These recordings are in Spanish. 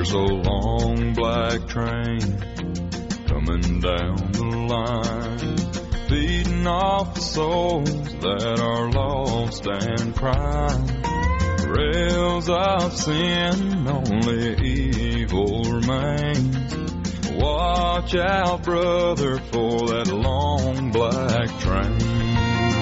There's a long black train coming down the line, beating off the souls that are lost and crying. Rails of sin, only evil remains. Watch out, brother, for that long black train.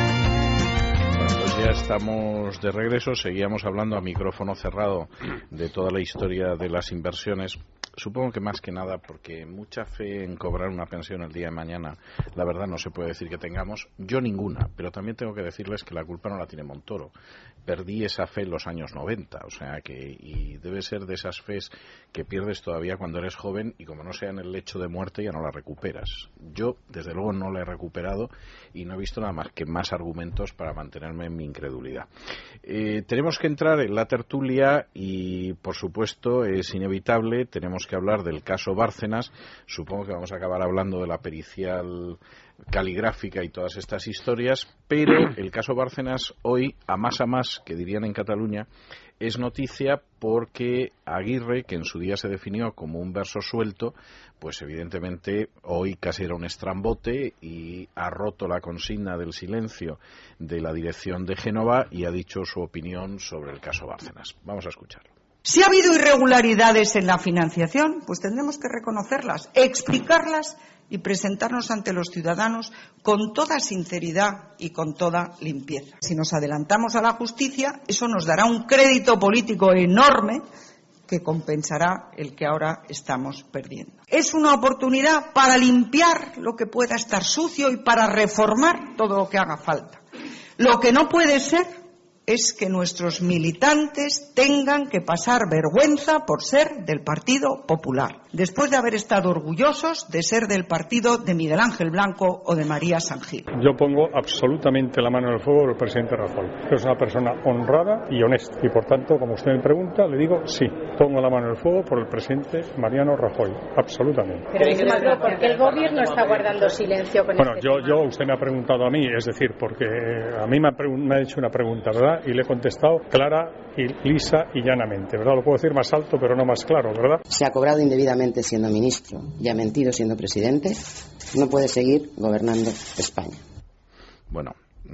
Pues ya estamos de regreso. Seguíamos hablando a micrófono cerrado de toda la historia de las inversiones. Supongo que más que nada porque mucha fe en cobrar una pensión el día de mañana, la verdad no se puede decir que tengamos, yo ninguna, pero también tengo que decirles que la culpa no la tiene Montoro. Perdí esa fe en los años 90, o sea que, y debe ser de esas fes que pierdes todavía cuando eres joven y como no sea en el lecho de muerte ya no la recuperas. Yo desde luego no la he recuperado y no he visto nada más que más argumentos para mantenerme en mi incredulidad. Tenemos que entrar en la tertulia y por supuesto es inevitable, tenemos que hablar del caso Bárcenas. Supongo que vamos a acabar hablando de la pericial caligráfica y todas estas historias, pero el caso Bárcenas hoy, a más, que dirían en Cataluña, es noticia porque Aguirre, que en su día se definió como un verso suelto, pues evidentemente hoy casi era un estrambote y ha roto la consigna del silencio de la dirección de Génova y ha dicho su opinión sobre el caso Bárcenas. Vamos a escucharlo. Si ha habido irregularidades en la financiación, pues tendremos que reconocerlas, explicarlas y presentarnos ante los ciudadanos con toda sinceridad y con toda limpieza. Si nos adelantamos a la justicia, eso nos dará un crédito político enorme que compensará el que ahora estamos perdiendo. Es una oportunidad para limpiar lo que pueda estar sucio y para reformar todo lo que haga falta. Lo que no puede ser es que nuestros militantes tengan que pasar vergüenza por ser del Partido Popular, después de haber estado orgullosos de ser del partido de Miguel Ángel Blanco o de María San Gil. Yo pongo absolutamente la mano en el fuego por el presidente Rajoy. Es una persona honrada y honesta y por tanto, como usted me pregunta, le digo sí, pongo la mano en el fuego por el presidente Mariano Rajoy, absolutamente. Pero ¿por qué el gobierno está guardando silencio con este tema? Usted me ha preguntado a mí, es decir, porque a mí me ha hecho una pregunta, ¿verdad? Y le he contestado clara y lisa y llanamente, ¿verdad? Lo puedo decir más alto, pero no más claro, ¿verdad? Se ha cobrado indebidamente siendo ministro y ha mentido siendo presidente. No puede seguir gobernando España. Bueno,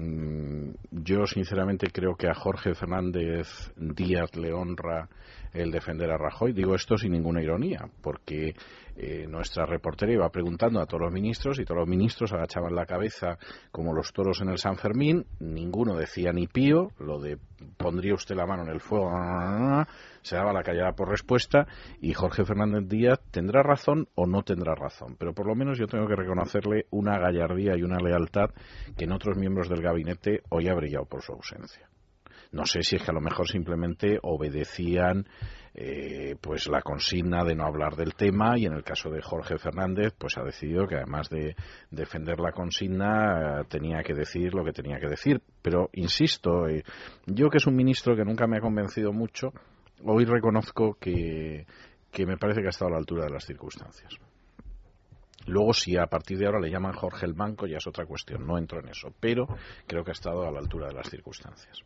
yo sinceramente creo que a Jorge Fernández Díaz le honra el defender a Rajoy. Digo esto sin ninguna ironía, porque nuestra reportera iba preguntando a todos los ministros y todos los ministros agachaban la cabeza como los toros en el San Fermín. Ninguno decía ni pío, lo de pondría usted la mano en el fuego, se daba la callada por respuesta, y Jorge Fernández Díaz tendrá razón o no tendrá razón, pero por lo menos yo tengo que reconocerle una gallardía y una lealtad que en otros miembros del gabinete hoy ha brillado por su ausencia. No sé si es que a lo mejor simplemente obedecían pues la consigna de no hablar del tema, y en el caso de Jorge Fernández pues ha decidido que además de defender la consigna tenía que decir lo que tenía que decir. Pero insisto, yo que es un ministro que nunca me ha convencido mucho, hoy reconozco que me parece que ha estado a la altura de las circunstancias. Luego, si a partir de ahora le llaman Jorge el Banco, ya es otra cuestión, no entro en eso, pero creo que ha estado a la altura de las circunstancias.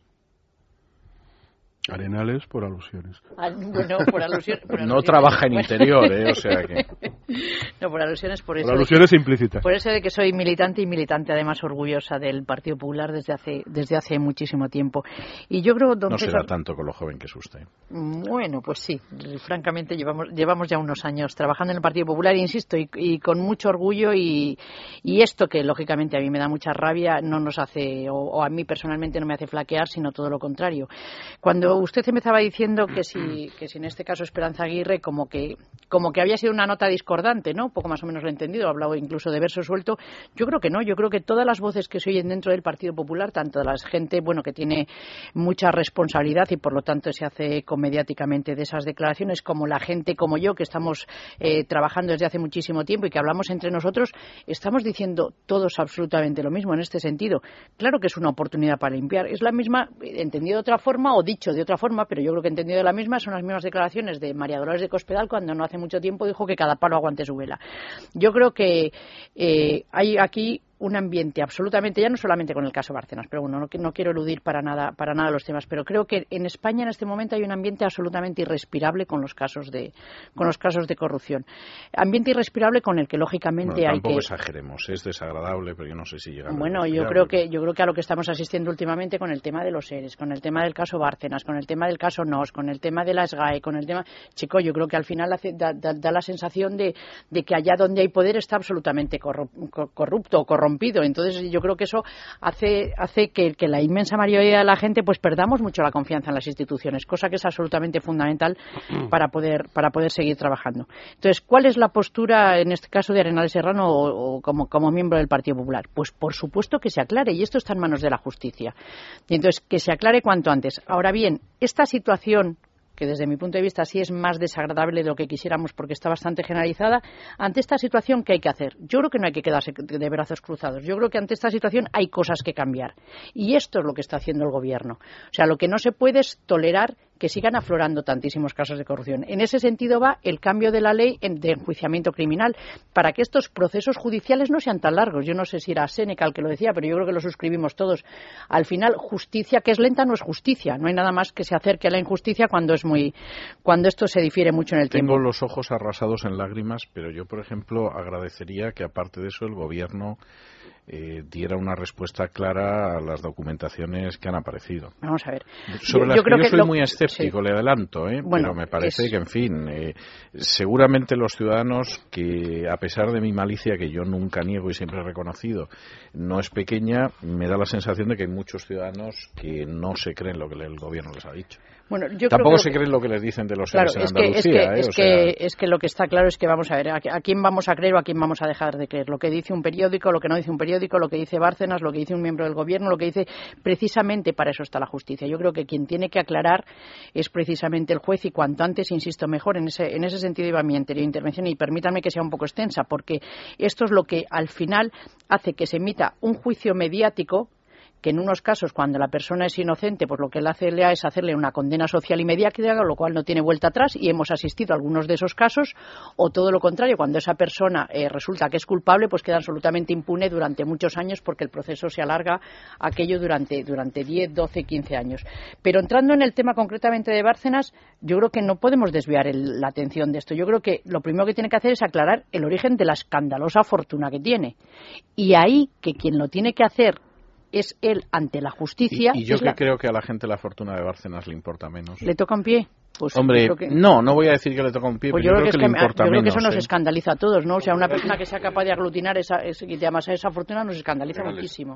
Arenales por alusiones. Bueno, por alusiones. No trabaja en interior, o sea que... No, por alusiones, por eso. Por alusiones implícitas. Por eso de que soy militante y militante, además orgullosa del Partido Popular desde hace muchísimo tiempo. Y yo creo, don No César, será tanto con lo joven que es usted. Bueno, pues sí. Francamente, llevamos ya unos años trabajando en el Partido Popular, insisto, y con mucho orgullo, y esto que lógicamente a mí me da mucha rabia no nos hace, o a mí personalmente no me hace flaquear, sino todo lo contrario. Cuando usted empezaba diciendo que si en este caso Esperanza Aguirre como que había sido una nota discordante, ¿no? Poco más o menos lo he entendido, ha hablado incluso de verso suelto. Yo creo que no, yo creo que todas las voces que se oyen dentro del Partido Popular, tanto de la gente, bueno, que tiene mucha responsabilidad y por lo tanto se hace eco mediáticamente de esas declaraciones, como la gente como yo, que estamos trabajando desde hace muchísimo tiempo y que hablamos entre nosotros, estamos diciendo todos absolutamente lo mismo en este sentido. Claro que es una oportunidad para limpiar. Es la misma, entendido de otra forma o dicho de otra forma, pero yo creo que entendido de la misma, son las mismas declaraciones de María Dolores de Cospedal cuando no hace mucho tiempo dijo que cada palo aguante su vela. Yo creo que hay aquí un ambiente absolutamente, ya no solamente con el caso Bárcenas, pero bueno, no quiero eludir para nada los temas, pero creo que en España en este momento hay un ambiente absolutamente irrespirable con los casos de corrupción. Ambiente irrespirable con el que lógicamente hay que... Tampoco exageremos, es desagradable, pero yo no sé si llega a... Bueno, yo creo que a lo que estamos asistiendo últimamente con el tema de los ERES, con el tema del caso Bárcenas, con el tema del caso NOS, con el tema de la SGAE, con el tema... Chico, yo creo que al final da la sensación de que allá donde hay poder está absolutamente corrupto o corrompido. Entonces yo creo que eso hace que la inmensa mayoría de la gente pues perdamos mucho la confianza en las instituciones, cosa que es absolutamente fundamental para poder seguir trabajando. Entonces, ¿cuál es la postura en este caso de Arenales Serrano o como miembro del Partido Popular? Pues por supuesto que se aclare, y esto está en manos de la justicia. Y entonces, que se aclare cuanto antes. Ahora bien, esta situación, que desde mi punto de vista sí es más desagradable de lo que quisiéramos porque está bastante generalizada, ante esta situación, ¿qué hay que hacer? Yo creo que no hay que quedarse de brazos cruzados. Yo creo que ante esta situación hay cosas que cambiar. Y esto es lo que está haciendo el Gobierno. O sea, lo que no se puede es tolerar que sigan aflorando tantísimos casos de corrupción. En ese sentido va el cambio de la ley de enjuiciamiento criminal para que estos procesos judiciales no sean tan largos. Yo no sé si era Séneca el que lo decía, pero yo creo que lo suscribimos todos. Al final, justicia que es lenta no es justicia. No hay nada más que se acerque a la injusticia cuando esto se difiere mucho en el tiempo. Tengo los ojos arrasados en lágrimas, pero yo, por ejemplo, agradecería que, aparte de eso, el Gobierno diera una respuesta clara a las documentaciones que han aparecido. Vamos a ver. Sobre las que yo soy muy escéptico, sí. Le adelanto, bueno, pero me parece que, en fin, seguramente los ciudadanos que, a pesar de mi malicia, que yo nunca niego y siempre he reconocido, no es pequeña, me da la sensación de que hay muchos ciudadanos que no se creen lo que el Gobierno les ha dicho. Bueno, yo tampoco creo se creen lo que les dicen de los claro, seres en Andalucía. Es que lo que está claro es que vamos a ver a quién vamos a creer o a quién vamos a dejar de creer. Lo que dice un periódico, lo que no dice un periódico, lo que dice Bárcenas, lo que dice un miembro del Gobierno, lo que dice... Precisamente para eso está la justicia. Yo creo que quien tiene que aclarar es precisamente el juez y cuanto antes, insisto, mejor. En ese sentido iba mi anterior intervención y permítanme que sea un poco extensa porque esto es lo que al final hace que se emita un juicio mediático que en unos casos, cuando la persona es inocente, pues lo que le es hacerle una condena social inmediata, lo cual no tiene vuelta atrás, y hemos asistido a algunos de esos casos, o todo lo contrario, cuando esa persona resulta que es culpable, pues queda absolutamente impune durante muchos años porque el proceso se alarga aquello durante 10, 12, 15 años. Pero entrando en el tema concretamente de Bárcenas, yo creo que no podemos desviar la atención de esto. Yo creo que lo primero que tiene que hacer es aclarar el origen de la escandalosa fortuna que tiene. Y ahí que quien lo tiene que hacer es él ante la justicia. Y yo creo que a la gente la fortuna de Bárcenas le importa menos. ¿Le toca un pie? Pues hombre, no voy a decir que le toca un pie, pues pero yo creo que le importa menos. Yo creo que eso nos escandaliza a todos, ¿no? O sea, una persona que sea capaz de aglutinar esa fortuna nos escandaliza muchísimo.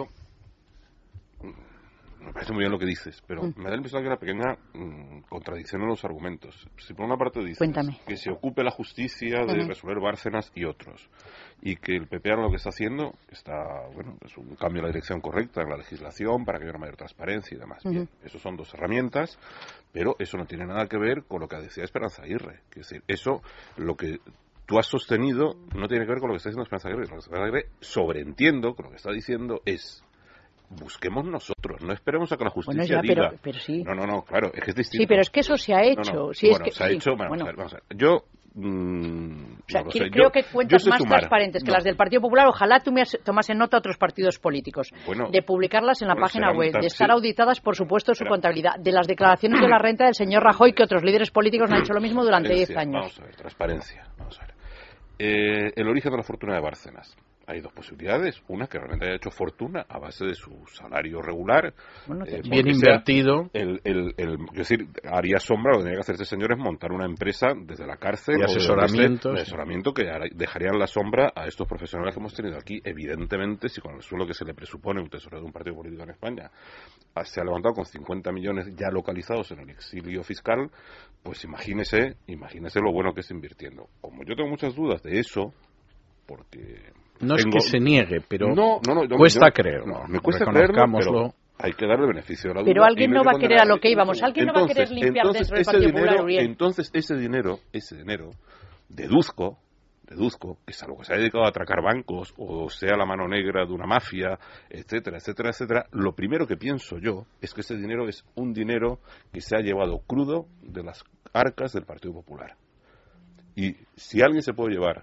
Me parece muy bien lo que dices, pero me da la impresión que hay una pequeña contradicción en los argumentos. Si por una parte dices que se ocupe la justicia de resolver Bárcenas y otros, y que el PP ahora lo que está haciendo es un cambio en la dirección correcta en la legislación para que haya una mayor transparencia y demás. Bien, eso son dos herramientas, pero eso no tiene nada que ver con lo que decía Esperanza Aguirre. Es decir, eso, lo que tú has sostenido, no tiene que ver con lo que está diciendo Esperanza Aguirre. Lo que Esperanza Aguirre sobreentiendo que lo que está diciendo es: busquemos nosotros, no esperemos a que la justicia diga. Pero sí. No, claro, es que es distinto. Sí, pero es que eso se ha hecho. No. Sí, bueno, es que, se ha hecho, vamos a ver. Yo creo que cuentas más transparentes que las del Partido Popular. Ojalá tomasen nota otros partidos políticos de publicarlas en la página web, de estar auditadas, por supuesto, su contabilidad, de las declaraciones de la renta del señor Rajoy, que otros líderes políticos no han hecho lo mismo durante 10 años. Vamos a ver, transparencia. Vamos a ver. El origen de la fortuna de Bárcenas. Hay dos posibilidades. Una, que realmente haya hecho fortuna a base de su salario regular. Bien invertido. Es decir, haría sombra. Lo que tenía que hacer este señor es montar una empresa desde la cárcel. De asesoramiento. De asesoramiento que dejarían la sombra a estos profesionales que hemos tenido aquí. Evidentemente, si con el sueldo que se le presupone un tesorero de un partido político en España se ha levantado con 50 millones ya localizados en el exilio fiscal, pues imagínese lo bueno que está invirtiendo. Como yo tengo muchas dudas de eso, porque... No es que se niegue, pero cuesta creerlo. Me cuesta creerlo, pero hay que darle beneficio de la duda. Pero alguien no va a querer a lo que íbamos. Alguien no va a querer limpiar dentro del Partido Popular, Uriel. Entonces, ese dinero, deduzco que salvo que se haya dedicado a atracar bancos o sea la mano negra de una mafia, etcétera, lo primero que pienso yo es que ese dinero es un dinero que se ha llevado crudo de las arcas del Partido Popular. Y si alguien se puede llevar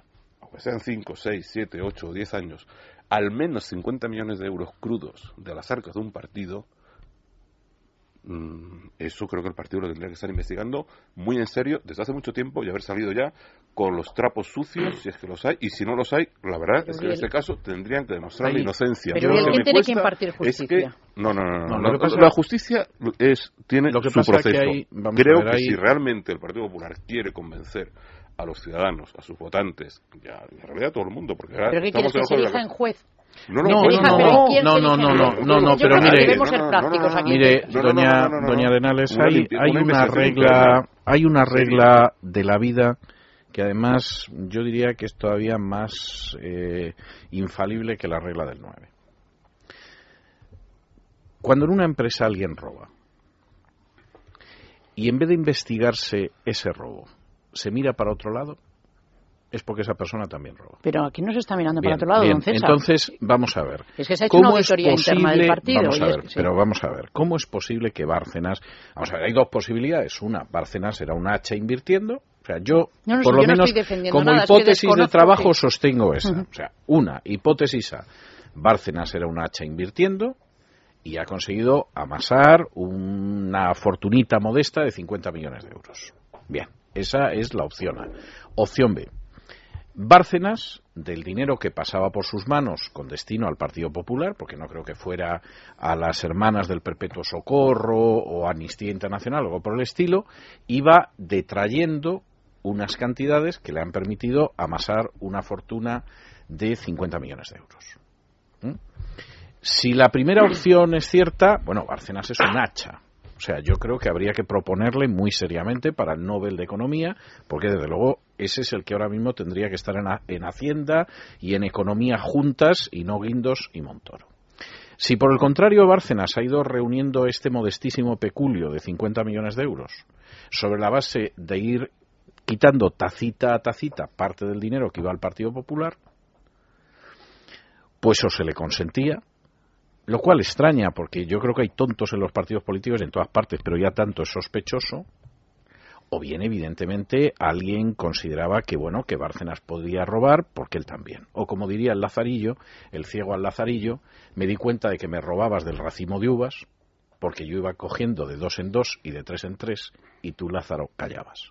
aunque sean 5, 6, 7, 8 o 10 años, al menos 50 millones de euros crudos de las arcas de un partido, eso creo que el partido lo tendría que estar investigando muy en serio desde hace mucho tiempo y haber salido ya con los trapos sucios, si es que los hay, y si no los hay, la verdad es que en este caso tendrían que demostrar la inocencia. Pero ¿quién tiene que impartir justicia? No. La justicia tiene su proceso. Creo que si realmente el Partido Popular quiere convencer a los ciudadanos, a sus votantes, y en realidad a todo el mundo, porque ahora ¿pero qué quieres, que se elija en juez? No, pero mire, doña Denales, hay una regla de la vida que además yo diría que es todavía más infalible que la regla del 9. Cuando en una empresa alguien roba y en vez de investigarse ese robo se mira para otro lado, es porque esa persona también roba. Pero aquí no se está mirando para otro lado, don César. Entonces, vamos a ver. Es que se ha hecho una auditoría interna del partido. Vamos a ver. ¿Cómo es posible que Bárcenas... Vamos a ver, hay dos posibilidades. Una, Bárcenas era un hacha invirtiendo. O sea, yo, por lo menos, como hipótesis de trabajo, sostengo esa. O sea, una hipótesis A. Bárcenas era un hacha invirtiendo y ha conseguido amasar una fortunita modesta de 50 millones de euros. Bien, esa es la opción A. Opción B. Bárcenas, del dinero que pasaba por sus manos con destino al Partido Popular, porque no creo que fuera a las hermanas del Perpetuo Socorro o Amnistía Internacional o algo por el estilo, iba detrayendo unas cantidades que le han permitido amasar una fortuna de 50 millones de euros. Si la primera opción es cierta, bueno, Bárcenas es un hacha. O sea, yo creo que habría que proponerle muy seriamente para el Nobel de Economía, porque desde luego ese es el que ahora mismo tendría que estar en Hacienda y en Economía juntas y no Guindos y Montoro. Si por el contrario Bárcenas ha ido reuniendo este modestísimo peculio de 50 millones de euros sobre la base de ir quitando tacita a tacita parte del dinero que iba al Partido Popular, pues o se le consentía, lo cual extraña, porque yo creo que hay tontos en los partidos políticos en todas partes, pero ya tanto es sospechoso, o bien, evidentemente, alguien consideraba que, bueno, que Bárcenas podía robar, porque él también. O como diría el Lazarillo, el ciego al Lazarillo, me di cuenta de que me robabas del racimo de uvas, porque yo iba cogiendo de 2 en 2 y de 3 en 3, y tú, Lázaro, callabas.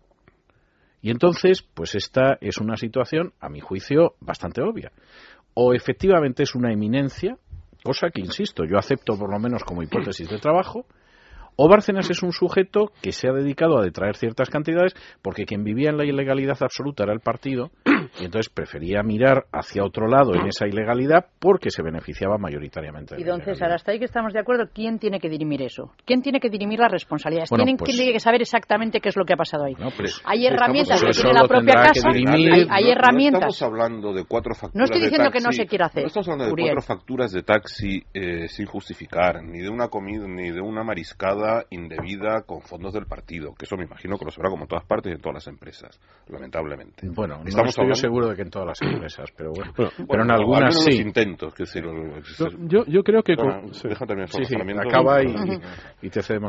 Y entonces, pues esta es una situación, a mi juicio, bastante obvia. O efectivamente es una eminencia, cosa que, insisto, yo acepto por lo menos como hipótesis de trabajo, o Bárcenas es un sujeto que se ha dedicado a detraer ciertas cantidades porque quien vivía en la ilegalidad absoluta era el partido y entonces prefería mirar hacia otro lado en esa ilegalidad porque se beneficiaba mayoritariamente de y don César, hasta ahí que estamos de acuerdo, ¿quién tiene que dirimir eso? ¿Quién tiene que dirimir las responsabilidades? Bueno, ¿quién tiene que saber exactamente qué es lo que ha pasado ahí? No, pues, hay herramientas que tiene la propia casa, hay herramientas. No estamos hablando de 4 facturas. No estoy diciendo que no se quiera hacer. No estamos hablando de 4 facturas de taxi sin justificar, ni de una comida, ni de una mariscada indebida con fondos del partido, que eso me imagino que lo sabrá como en todas partes y en todas las empresas, lamentablemente. Bueno, no estoy seguro de que en todas las empresas, pero bueno, pero en algunas sí. Intentos, que decir, yo creo que deja terminar su razonamiento. Acaba y te cedemos.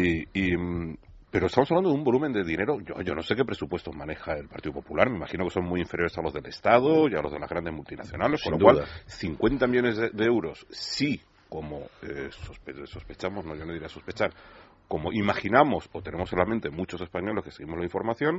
Pero estamos hablando de un volumen de dinero, yo no sé qué presupuestos maneja el Partido Popular, me imagino que son muy inferiores a los del Estado y a los de las grandes multinacionales, con lo cual 50 millones de euros, sí, como sospechamos, no, yo no diría sospechar, como imaginamos o tenemos en la mente muchos españoles que seguimos la información,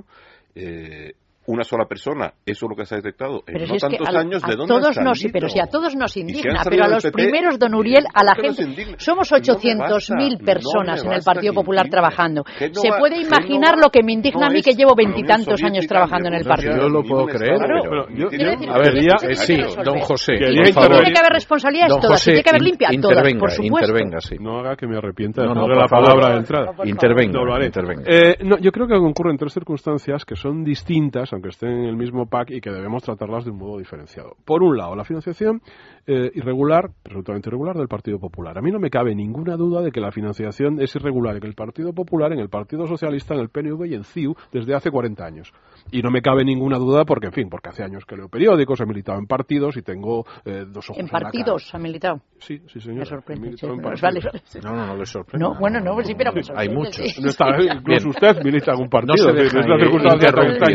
una sola persona, eso es lo que se ha detectado en pero no si tantos años, ¿de dónde todos no, sí, pero si a todos nos indigna, pero a los primeros, don Uriel, a la gente, somos 800.000 personas en el Partido Popular trabajando. Se puede imaginar lo que me indigna a mí, que llevo 20 y tantos años trabajando en el partido. Yo lo puedo creer, a ver, sí, don José, por favor. Tiene que haber responsabilidades todas, tiene que haber limpia todas, por supuesto. Intervenga, sí. No haga que me arrepienta de darle la palabra de entrada. Intervenga. Yo creo que ocurren 3 circunstancias que son distintas, aunque estén en el mismo pack, y que debemos tratarlas de un modo diferenciado. Por un lado, la financiación irregular, absolutamente irregular, del Partido Popular. A mí no me cabe ninguna duda de que la financiación es irregular en el Partido Popular, en el Partido Socialista, en el PNV y en CiU desde hace 40 años. Y no me cabe ninguna duda porque, en fin, porque hace años que leo periódicos, he militado en partidos y tengo 2 ojos en partidos ha militado. Sí, señor. Me sorprende. No le sorprende. No, bueno, no, pues sí, pero me sorprende. Hay muchos. Sí. No está, incluso usted milita en un partido. No se deja,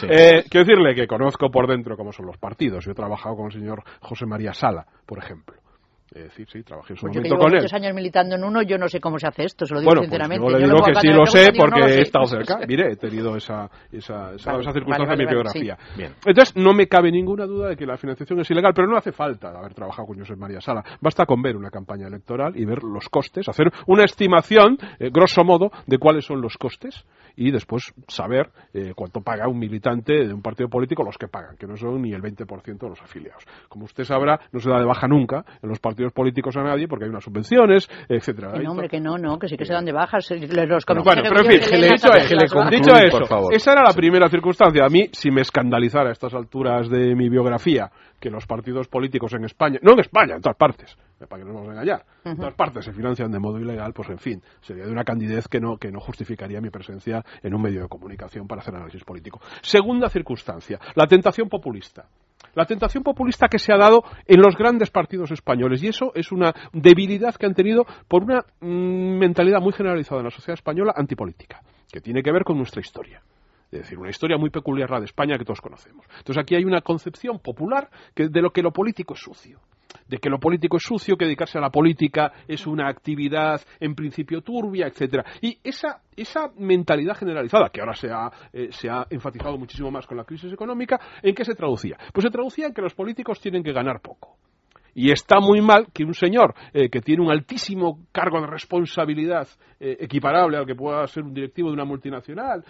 Quiero decirle que conozco por dentro cómo son los partidos. Yo he trabajado con el señor José María Sala, por ejemplo. Es decir, sí, trabajé en su momento con él. Yo muchos años militando en uno, yo no sé cómo se hace esto, se lo digo sinceramente. Pues yo le digo que sí lo sé porque he estado cerca. Mire, he tenido esa circunstancia en mi biografía. Sí. Entonces, no me cabe ninguna duda de que la financiación es ilegal, pero no hace falta haber trabajado con José María Sala. Basta con ver una campaña electoral y ver los costes, hacer una estimación, grosso modo, de cuáles son los costes y después saber cuánto paga un militante de un partido político, los que pagan, que no son ni el 20% de los afiliados. Como usted sabrá, no se da de baja nunca en los partidos políticos a nadie porque hay unas subvenciones, etcétera. Que no, hombre, que sí que se dan de bajas. Los bueno, pero en fin, dicho eso, esa era la primera circunstancia. A mí, si me escandalizara a estas alturas de mi biografía que los partidos políticos en España, no en España, en todas partes, para que no nos vamos a engañar, en todas partes se financian de modo ilegal, pues en fin, sería de una candidez que no justificaría mi presencia en un medio de comunicación para hacer análisis político. Segunda circunstancia, la tentación populista. La tentación populista que se ha dado en los grandes partidos españoles, y eso es una debilidad que han tenido por una mentalidad muy generalizada en la sociedad española antipolítica, que tiene que ver con nuestra historia. Es decir, una historia muy peculiar la de España que todos conocemos. Entonces aquí hay una concepción popular de lo que lo político es sucio. De que lo político es sucio, que dedicarse a la política es una actividad en principio turbia, etcétera. Y esa mentalidad generalizada, que ahora se ha enfatizado muchísimo más con la crisis económica, ¿en qué se traducía? Pues se traducía en que los políticos tienen que ganar poco. Y está muy mal que un señor que tiene un altísimo cargo de responsabilidad equiparable al que pueda ser un directivo de una multinacional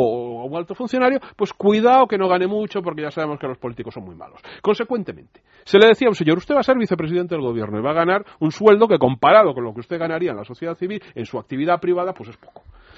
o un alto funcionario, pues cuidado que no gane mucho porque ya sabemos que los políticos son muy malos. Consecuentemente, se le decía a un señor, usted va a ser vicepresidente del gobierno y va a ganar un sueldo que comparado con lo que usted ganaría en la sociedad civil, en su actividad privada, pues es poco.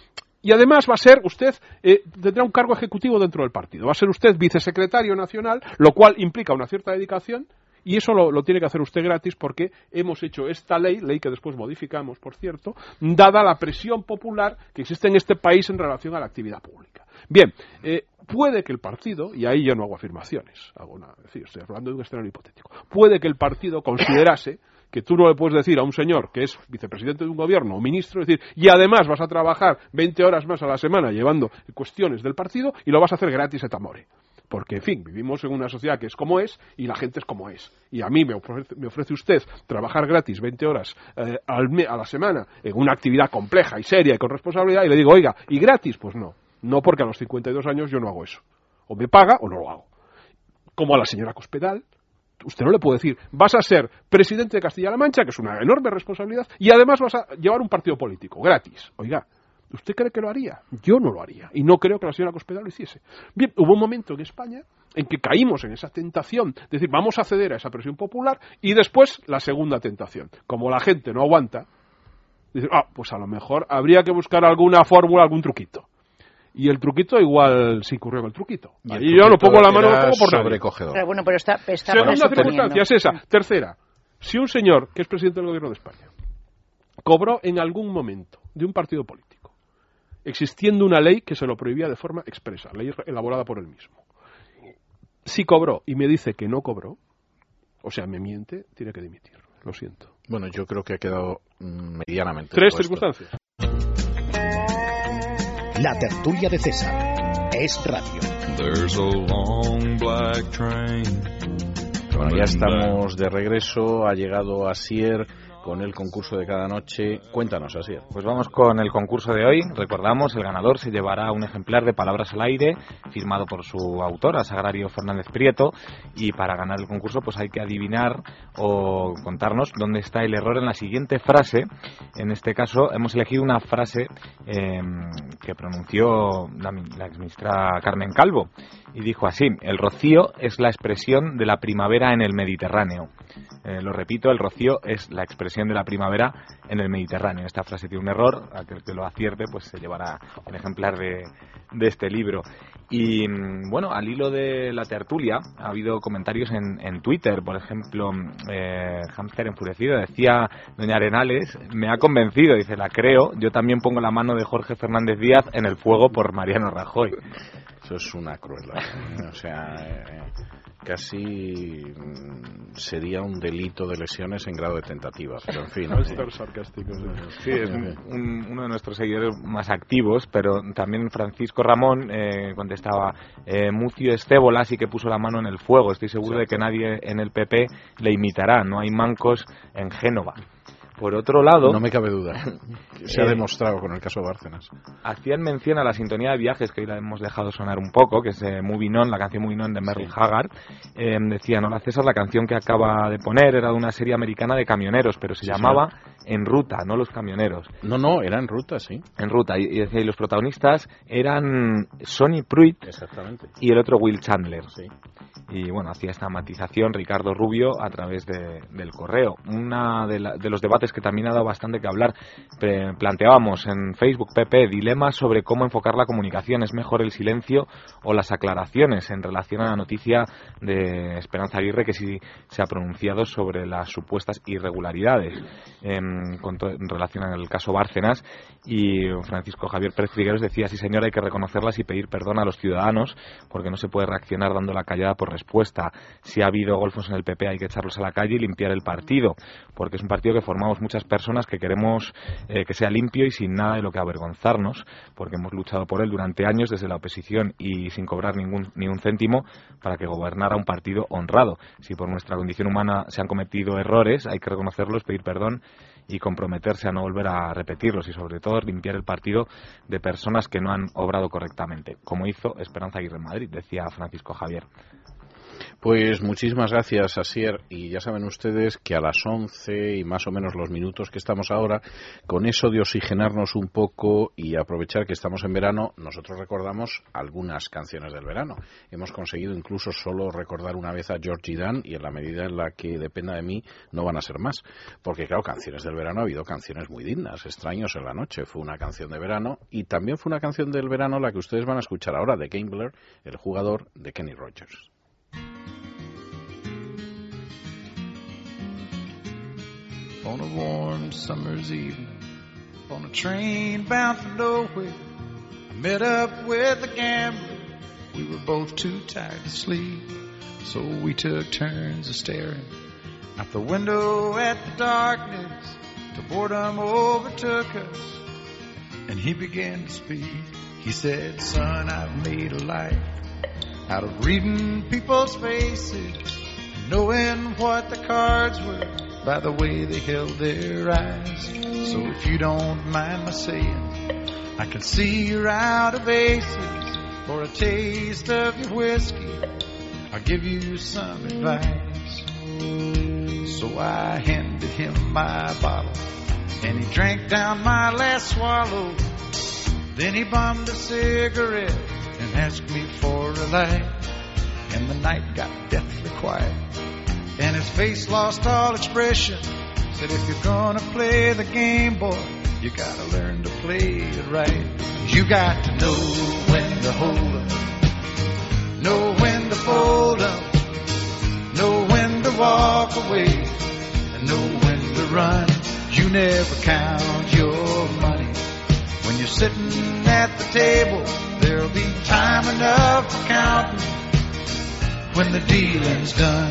Y además va a ser usted, tendrá un cargo ejecutivo dentro del partido, va a ser usted vicesecretario nacional, lo cual implica una cierta dedicación. Y eso lo tiene que hacer usted gratis porque hemos hecho esta ley que después modificamos, por cierto, dada la presión popular que existe en este país en relación a la actividad pública. Bien, puede que el partido, y ahí yo no hago afirmaciones, estoy hablando de un escenario hipotético, puede que el partido considerase que tú no le puedes decir a un señor que es vicepresidente de un gobierno o ministro, decir, y además vas a trabajar 20 horas más a la semana llevando cuestiones del partido y lo vas a hacer gratis et amore. Porque, en fin, vivimos en una sociedad que es como es y la gente es como es. Y a mí me ofrece usted trabajar gratis 20 horas a la semana en una actividad compleja y seria y con responsabilidad y le digo, oiga, ¿y gratis? Pues no. No, porque a los 52 años yo no hago eso. O me paga o no lo hago. Como a la señora Cospedal, usted no le puede decir, vas a ser presidente de Castilla-La Mancha, que es una enorme responsabilidad, y además vas a llevar un partido político gratis. Oiga, ¿usted cree que lo haría? Yo no lo haría. Y no creo que la señora Cospedal lo hiciese. Bien, hubo un momento en España en que caímos en esa tentación de decir, vamos a ceder a esa presión popular, y después la segunda tentación. Como la gente no aguanta, dice, pues a lo mejor habría que buscar alguna fórmula, algún truquito. Y el truquito igual se incurrió en el truquito. Y yo no pongo la mano, no pongo por nadie. Pero bueno, pero está segunda circunstancia es esa. Tercera, si un señor que es presidente del gobierno de España cobró en algún momento de un partido político, existiendo una ley que se lo prohibía de forma expresa, ley elaborada por él mismo, si cobró y me dice que no cobró, o sea, me miente, tiene que dimitir. Lo siento. Bueno, yo creo que ha quedado medianamente. Tres circunstancias. La tertulia de César es radio. Bueno, ya estamos de regreso. Ha llegado Asier con el concurso de cada noche. Cuéntanos, Asier. Pues vamos con el concurso de hoy. Recordamos, el ganador se llevará un ejemplar de Palabras al Aire, firmado por su autor, Sagrario Fernández Prieto, y para ganar el concurso pues hay que adivinar o contarnos dónde está el error en la siguiente frase. En este caso hemos elegido una frase que pronunció la exministra Carmen Calvo, y dijo así: el rocío es la expresión de la primavera en el Mediterráneo. Lo repito, el rocío es la expresión de la primavera en el Mediterráneo. Esta frase tiene un error, aquel que lo acierte pues se llevará un ejemplar de este libro. Y bueno, al hilo de la tertulia ha habido comentarios en Twitter. Por ejemplo, Hámster Enfurecido decía, doña Arenales, me ha convencido, dice, la creo, yo también pongo la mano de Jorge Fernández Díaz en el fuego por Mariano Rajoy. Eso es una crueldad. O sea, casi sería un delito de lesiones en grado de tentativa, pero en fin. Sarcástico. Sí, es uno de nuestros seguidores más activos, pero también Francisco Ramón contestaba, Mucio Estébola sí que puso la mano en el fuego, estoy seguro de que nadie en el PP le imitará, no hay mancos en Génova. Por otro lado... No me cabe duda. Se ha demostrado con el caso Bárcenas. Hacían mención a la sintonía de viajes, que hoy la hemos dejado sonar un poco, que es Moving On, la canción Moving On de Merle Haggard. Decían, hola César, la canción que acaba de poner era de una serie americana de camioneros, pero se llamaba En Ruta, no Los Camioneros. No, era En Ruta, sí. En Ruta, y decía, y los protagonistas eran Sonny Pruitt y el otro Will Chandler. Sí. Y bueno, hacía esta matización Ricardo Rubio a través del correo. Una de los debates que también ha dado bastante que hablar. Planteábamos en Facebook, PP, dilemas sobre cómo enfocar la comunicación. ¿Es mejor el silencio o las aclaraciones en relación a la noticia de Esperanza Aguirre, que sí se ha pronunciado sobre las supuestas irregularidades en relación al caso Bárcenas? Y Francisco Javier Pérez Trigueros decía, sí señor, hay que reconocerlas y pedir perdón a los ciudadanos, porque no se puede reaccionar dando la callada por respuesta. Si ha habido golfos en el PP hay que echarlos a la calle y limpiar el partido, porque es un partido que formamos muchas personas que queremos que sea limpio y sin nada de lo que avergonzarnos, porque hemos luchado por él durante años desde la oposición y sin cobrar ni un céntimo para que gobernara un partido honrado. Si por nuestra condición humana se han cometido errores, hay que reconocerlos, pedir perdón y comprometerse a no volver a repetirlos y sobre todo limpiar el partido de personas que no han obrado correctamente, como hizo Esperanza Aguirre en Madrid, decía Francisco Javier. Pues muchísimas gracias, Asier, y ya saben ustedes que a las 11 y más o menos los minutos que estamos ahora, con eso de oxigenarnos un poco y aprovechar que estamos en verano, nosotros recordamos algunas canciones del verano. Hemos conseguido incluso solo recordar una vez a Georgie Dan, y en la medida en la que dependa de mí no van a ser más, porque claro, canciones del verano ha habido canciones muy dignas. Extraños en la noche fue una canción de verano, y también fue una canción del verano la que ustedes van a escuchar ahora, de Gambler, el jugador de Kenny Rogers. On a warm summer's evening, on a train bound for nowhere, I met up with a gambler. We were both too tired to sleep, so we took turns of staring out the window at the darkness till boredom overtook us, and he began to speak. He said, son, I've made a life out of reading people's faces, knowing what the cards were by the way they held their eyes. So if you don't mind my saying, I can see you're out of aces. For a taste of your whiskey, I'll give you some advice. So I handed him my bottle, and he drank down my last swallow. Then he bummed a cigarette and asked me for a light. And the night got deathly quiet, and his face lost all expression. Said, if you're gonna play the game, boy, you gotta learn to play it right. You got to know when to hold up, know when to fold up, know when to walk away, and know when to run. You never count your money. When you're sitting at the table, there'll be time enough for counting when the dealing's done.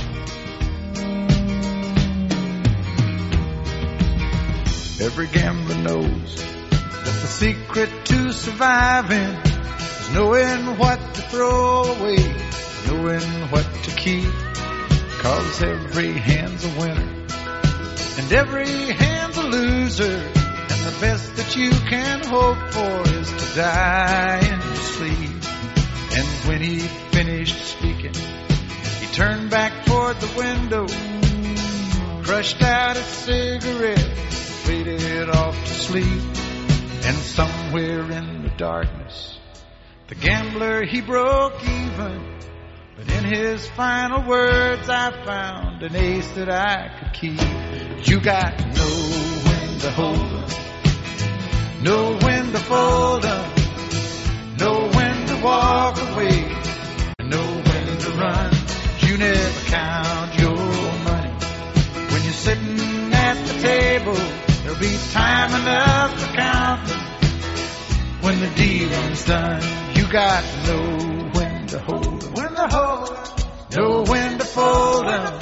Every gambler knows that the secret to surviving is knowing what to throw away, knowing what to keep. 'Cause every hand's a winner and every hand's a loser, and the best that you can hope for is to die in your sleep. And when he finished speaking, he turned back toward the window, crushed out his cigarette, faded off to sleep. And somewhere in the darkness, the gambler, he broke even. But in his final words, I found an ace that I could keep. You got to know when to hold up, know when to fold up, know when to walk away, know when to run. You never count your money. When you're sitting at the table, there'll be time enough for counting when the dealing's done. You got to know when to hold 'em, when to hold 'em, know when to fold 'em,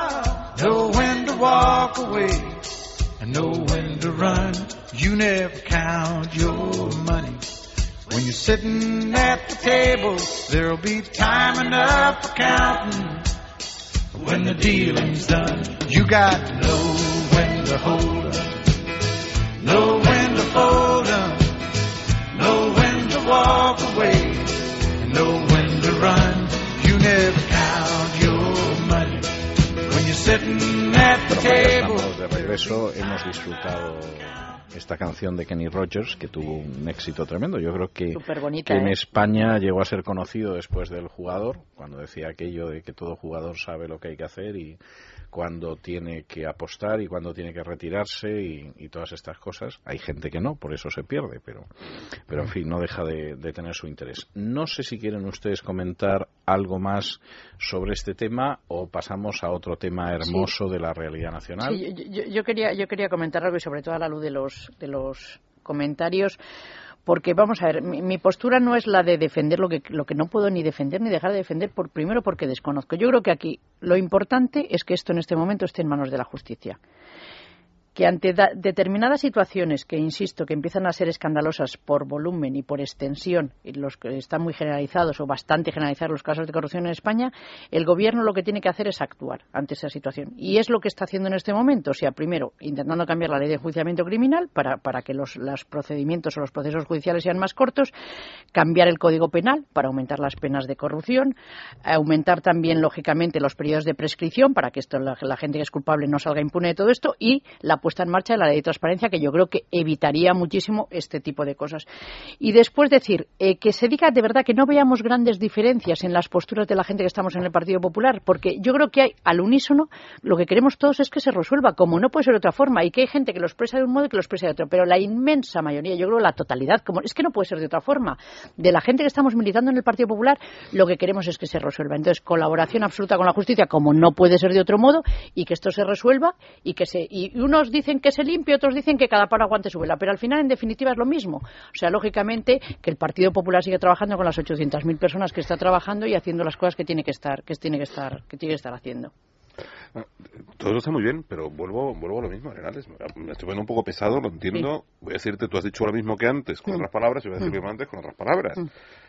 know when to walk away, and know when to run. You never count your money. When you're sitting at the table, there'll be time enough for counting. When the dealing's done, you got to know when to hold 'em, know when to fold 'em, know when to walk away, and know when to run. You never count your money when you're sitting at the table. Estamos de regreso, hemos disfrutado esta canción de Kenny Rogers, que tuvo un éxito tremendo. Yo creo que en España llegó a ser conocido después del jugador, cuando decía aquello de que todo jugador sabe lo que hay que hacer y cuando tiene que apostar y cuando tiene que retirarse y todas estas cosas. Hay gente que no, por eso se pierde, pero en fin, no deja de tener su interés. No sé si quieren ustedes comentar algo más sobre este tema o pasamos a otro tema hermoso de la realidad nacional. Sí, yo quería comentar algo, y sobre todo a la luz de los comentarios, porque vamos a ver, mi postura no es la de defender lo que no puedo ni defender ni dejar de defender, primero porque desconozco. Yo creo que aquí lo importante es que esto en este momento esté en manos de la justicia. Que ante determinadas situaciones que, insisto, que empiezan a ser escandalosas por volumen y por extensión, y los que están muy generalizados o bastante generalizados los casos de corrupción en España, el Gobierno lo que tiene que hacer es actuar ante esa situación. Y es lo que está haciendo en este momento. O sea, primero, intentando cambiar la ley de enjuiciamiento criminal para que los procedimientos o los procesos judiciales sean más cortos, cambiar el Código Penal para aumentar las penas de corrupción, aumentar también, lógicamente, los periodos de prescripción para que la gente que es culpable no salga impune de todo esto, y la puesta en marcha de la ley de transparencia, que yo creo que evitaría muchísimo este tipo de cosas. Y después decir que se diga de verdad que no veamos grandes diferencias en las posturas de la gente que estamos en el Partido Popular, porque yo creo que hay al unísono, lo que queremos todos es que se resuelva, como no puede ser de otra forma, y que hay gente que lo expresa de un modo y que lo expresa de otro, pero la inmensa mayoría, yo creo la totalidad, como es que no puede ser de otra forma, de la gente que estamos militando en el Partido Popular, lo que queremos es que se resuelva. Entonces, colaboración absoluta con la justicia, como no puede ser de otro modo, y que esto se resuelva, y unos dicen que se limpie, otros dicen que cada palo aguante su vela, pero al final, en definitiva, es lo mismo. O sea, lógicamente, que el Partido Popular sigue trabajando con las 800.000 personas que está trabajando y haciendo las cosas que tiene que estar haciendo. Todo eso está muy bien, pero vuelvo a lo mismo, Arenales. Me estoy poniendo un poco pesado, lo entiendo. Sí. Voy a decirte, tú has dicho lo mismo que antes, con otras palabras, y voy a decir lo mismo antes con otras palabras.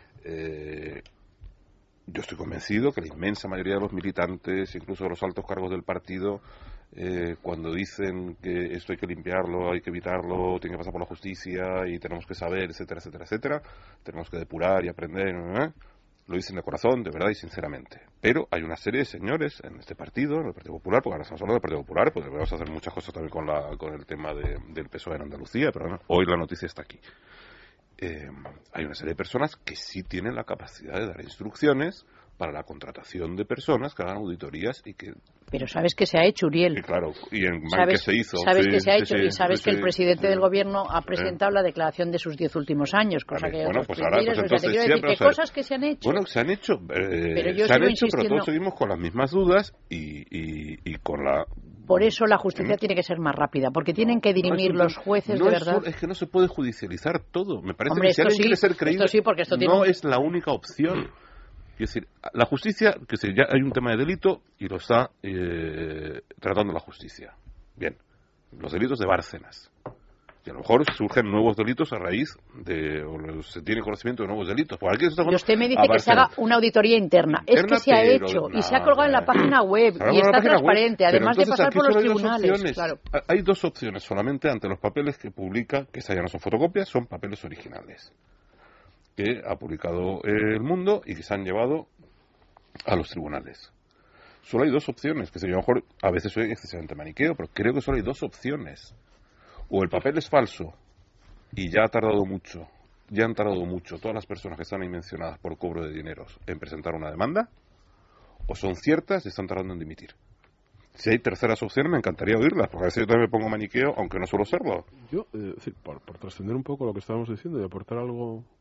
Yo estoy convencido que la inmensa mayoría de los militantes, incluso de los altos cargos del partido, cuando dicen que esto hay que limpiarlo, hay que evitarlo, tiene que pasar por la justicia y tenemos que saber, etcétera, etcétera, etcétera, tenemos que depurar y aprender, lo dicen de corazón, de verdad y sinceramente. Pero hay una serie de señores en este partido, en el Partido Popular, porque ahora estamos hablando del Partido Popular, porque vamos a hacer muchas cosas también con el tema del PSOE en Andalucía, pero bueno, hoy la noticia está aquí. Hay una serie de personas que sí tienen la capacidad de dar instrucciones para la contratación de personas que hagan auditorías y que... Pero ¿sabes qué se ha hecho, Uriel? Sí, claro, y en qué se hizo. ¿Sabes qué se ha hecho? Y sabes que el presidente del Gobierno ha presentado la declaración de sus 10 últimos años, cosa que... Bueno, pues ahora, ¿qué cosas que se han hecho? Bueno, se han hecho, pero todos seguimos con las mismas dudas y con la... Por eso la justicia tiene que ser más rápida, porque tienen que dirimir los jueces de verdad. Es que no se puede judicializar todo. Me parece que si alguien quiere ser creíble, no es la única opción. Es decir, la justicia, ya hay un tema de delito y lo está tratando la justicia. Bien, los delitos de Bárcenas. Y a lo mejor surgen nuevos delitos a raíz o se tiene conocimiento de nuevos delitos. Y usted me dice que se haga una auditoría interna. Es que se ha hecho y se ha colgado en la página web y está transparente, además de pasar por los tribunales. Claro. Hay dos opciones solamente ante los papeles que publica, que ya no son fotocopias, son papeles originales que ha publicado El Mundo y que se han llevado a los tribunales. Solo hay dos opciones, que a lo mejor a veces soy excesivamente maniqueo, pero creo que solo hay dos opciones. O el papel es falso y ya han tardado mucho todas las personas que están ahí mencionadas por cobro de dineros en presentar una demanda, o son ciertas y están tardando en dimitir. Si hay terceras opciones me encantaría oírlas, porque a veces yo también me pongo maniqueo, aunque no suelo serlo. Yo, por trascender un poco lo que estábamos diciendo y aportar algo